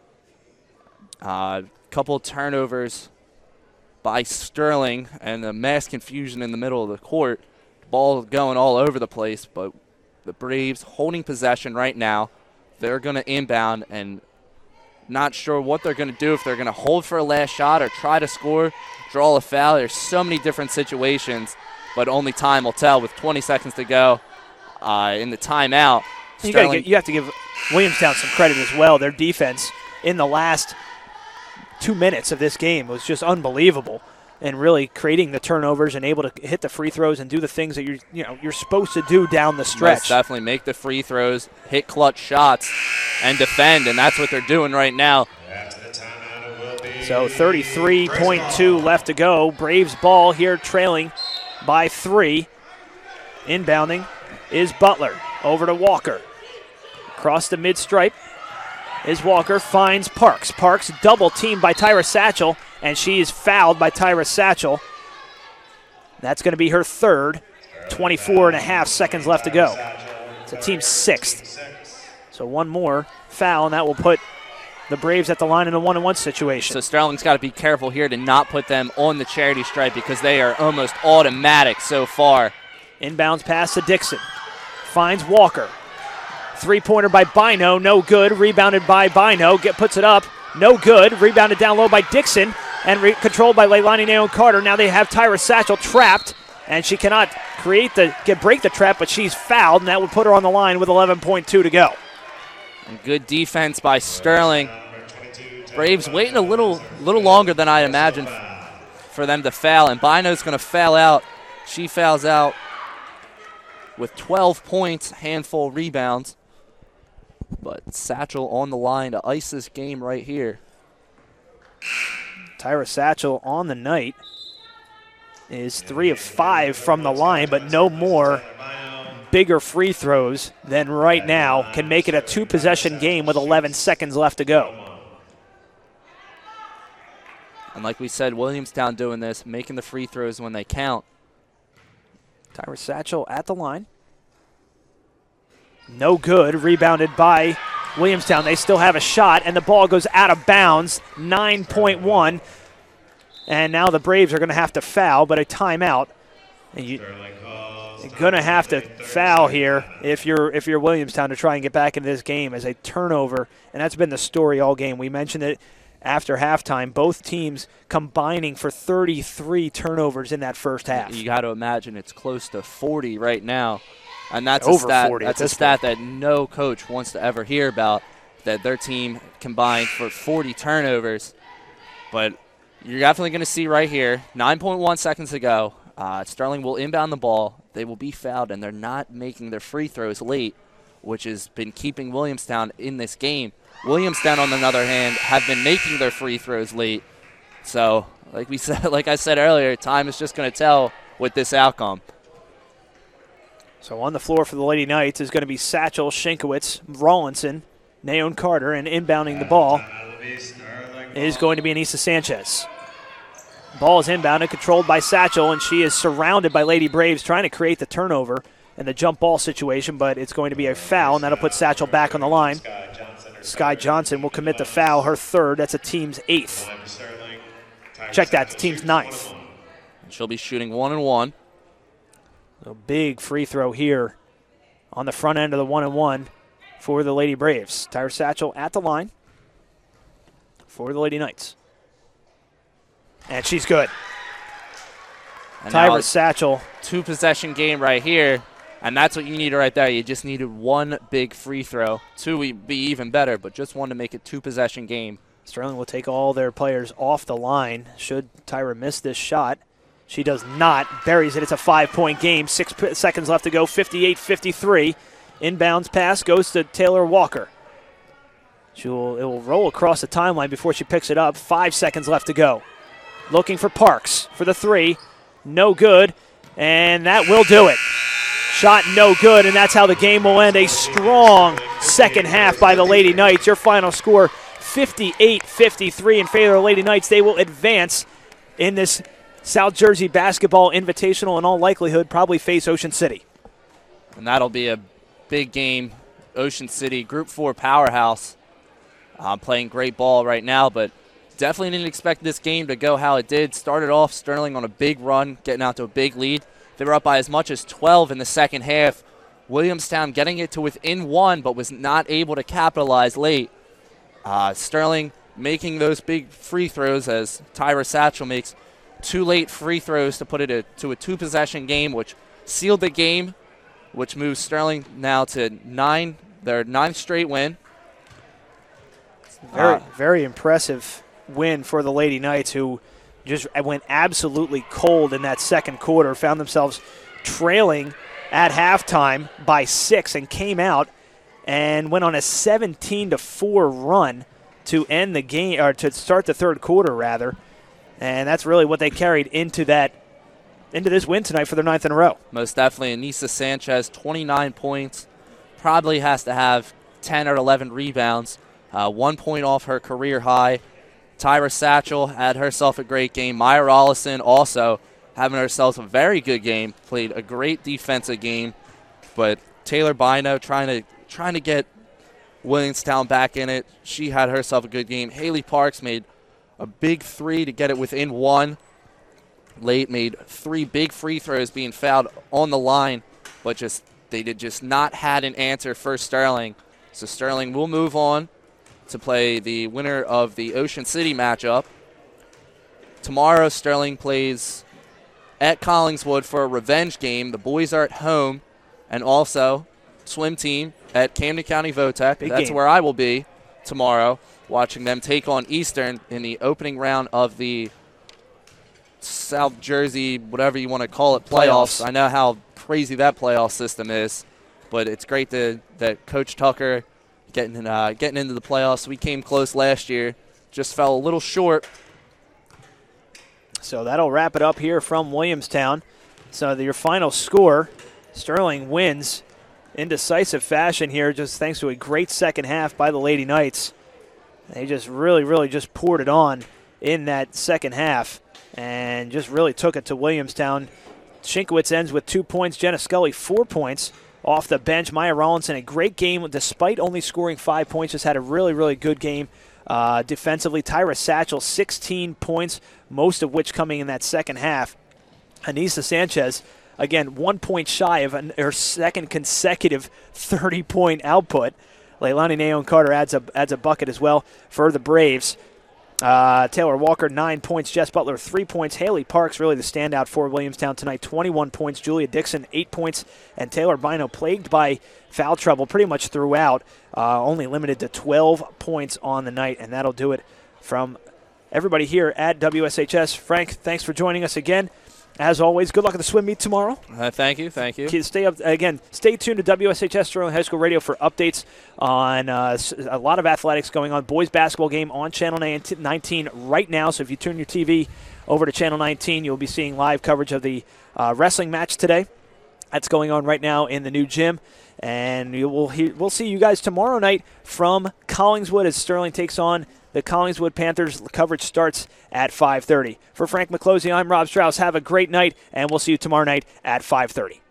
Couple turnovers by Sterling and the mass confusion in the middle of the court. Ball going all over the place, but the Braves holding possession right now. They're going to inbound and not sure what they're going to do, if they're going to hold for a last shot or try to score, draw a foul. There's so many different situations, but only time will tell with 20 seconds to go in the timeout. You have to give Williamstown some credit as well. Their defense in the last 2 minutes of this game was just unbelievable, and really creating the turnovers and able to hit the free throws and do the things that you're supposed to do down the stretch. Most definitely make the free throws, hit clutch shots, and defend, and that's what they're doing right now. So 33.2 left to go. Braves ball here, trailing by 3. Inbounding is Butler over to Walker. Across the mid-stripe is Walker, finds Parks. Parks double teamed by Tyra Satchel, and she is fouled by Tyra Satchel. That's going to be her third. 24.5 seconds left to go. It's a team sixth. So one more foul, and that will put the Braves at the line in a 1-on-1 situation. So Sterling's got to be careful here to not put them on the charity stripe because they are almost automatic so far. Inbounds pass to Dixon. Finds Walker. Three-pointer by Bino, no good. Rebounded by Bino, puts it up, no good. Rebounded down low by Dixon and controlled by Leilani Naomi Carter. Now they have Tyra Satchel trapped, and she cannot break the trap, but she's fouled, and that would put her on the line with 11.2 to go. And good defense by Sterling. Braves waiting a little longer than I imagined for them to foul, and Bino's going to foul out. She fouls out with 12 points, handful of rebounds. But Satchel on the line to ice this game right here. Tyra Satchel on the night is 3 of 5 from the line, but no more bigger free throws than right now. Can make it a 2-possession game with 11 seconds left to go. And like we said, Williamstown doing this, making the free throws when they count. Tyra Satchel at the line. No good. Rebounded by Williamstown. They still have a shot, and the ball goes out of bounds. 9.1. And now the Braves are going to have to foul, but a timeout. And you're going to have to foul here if you're Williamstown to try and get back into this game as a turnover. And that's been the story all game. We mentioned it after halftime. Both teams combining for 33 turnovers in that first half. You got to imagine it's close to 40 right now. And that's over a stat, 40 that's a stat that no coach wants to ever hear about, that their team combined for 40 turnovers. But you're definitely going to see right here, 9.1 seconds to go, Sterling will inbound the ball. They will be fouled, and they're not making their free throws late, which has been keeping Williamstown in this game. Williamstown, on the other hand, have been making their free throws late. So, like I said earlier, time is just going to tell with this outcome. So on the floor for the Lady Knights is going to be Satchel, Shinkowitz, Rawlinson, Naon Carter, and inbounding the ball is going to be Anissa Sanchez. Ball is inbounded, controlled by Satchel, and she is surrounded by Lady Braves trying to create the turnover and the jump ball situation, but it's going to be a foul, and that'll put Satchel back on the line. Sky Johnson will commit the foul, her third. That's a team's 8th. Check that, the team's 9th. She'll be shooting 1-1. A big free throw here on the front end of the 1-1 for the Lady Braves. Tyra Satchel at the line for the Lady Knights. And she's good. And Tyra Satchel. 2-possession game right here, and that's what you needed right there. You just needed one big free throw. 2 would be even better, but just one to make it 2-possession game. Sterling will take all their players off the line should Tyra miss this shot. She does not. Buries it. It's a 5-point game. 6 seconds left to go. 58-53. Inbounds pass goes to Taylor Walker. It will roll across the timeline before she picks it up. 5 seconds left to go. Looking for Parks for the 3. No good. And that will do it. Shot no good, and that's how the game will end. A strong second half by the Lady Knights. Your final score, 58-53 in favor of the Lady Knights. They will advance in this South Jersey Basketball Invitational, in all likelihood, probably face Ocean City. And that'll be a big game. Ocean City, Group 4 powerhouse, playing great ball right now, but definitely didn't expect this game to go how it did. Started off Sterling on a big run, getting out to a big lead. They were up by as much as 12 in the second half. Williamstown getting it to within 1, but was not able to capitalize late. Sterling making those big free throws as Tyra Satchel makes 2 late free throws to put it to a 2-possession game, which sealed the game, which moves Sterling now to their 9th straight win. Very impressive win for the Lady Knights, who just went absolutely cold in that second quarter, found themselves trailing at halftime by 6 and came out and went on a 17-4 run to end the game, or to start the third quarter rather. And that's really what they carried into this win tonight for their 9th in a row. Most definitely. Anissa Sanchez, 29 points. Probably has to have 10 or 11 rebounds. 1 point off her career high. Tyra Satchel had herself a great game. Maya Rollison also having herself a very good game. Played a great defensive game. But Taylor Bino trying to get Williamstown back in it. She had herself a good game. Haley Parks made a big 3 to get it within 1. Late made 3 big free throws, being fouled on the line, but they did just not had an answer for Sterling. So Sterling will move on to play the winner of the Ocean City matchup. Tomorrow Sterling plays at Collingswood for a revenge game. The boys are at home, and also swim team at Camden County Votech. That's where I will be tomorrow, watching them take on Eastern in the opening round of the South Jersey, whatever you want to call it, playoffs. I know how crazy that playoff system is, but it's great that Coach Tucker getting into the playoffs. We came close last year, just fell a little short. So that'll wrap it up here from Williamstown. So your final score, Sterling wins in decisive fashion here, just thanks to a great second half by the Lady Knights. They just really just poured it on in that second half and just really took it to Williamstown. Shinkowitz ends with 2 points. Jenna Scully, 4 points off the bench. Maya Rollinson, a great game despite only scoring 5 points. Just had a really good game defensively. Tyra Satchel, 16 points, most of which coming in that second half. Anissa Sanchez, again, 1 point shy of her second consecutive 30-point output. Leilani Naon Carter adds a bucket as well for the Braves. Taylor Walker, 9 points. Jess Butler, 3 points. Haley Parks, really the standout for Williamstown tonight, 21 points. Julia Dixon, 8 points. And Taylor Bino, plagued by foul trouble pretty much throughout, only limited to 12 points on the night. And that'll do it from everybody here at WSHS. Frank, thanks for joining us again. As always, good luck at the swim meet tomorrow. Thank you. Kids, stay tuned to WSHS Sterling High School Radio for updates on a lot of athletics going on. Boys basketball game on Channel 19 right now. So if you turn your TV over to Channel 19, you'll be seeing live coverage of the wrestling match today. That's going on right now in the new gym. And we'll see you guys tomorrow night from Collingswood as Sterling takes on the Collingswood Panthers. The coverage starts at 5:30. For Frank McClosey, I'm Rob Strauss. Have a great night, and we'll see you tomorrow night at 5:30.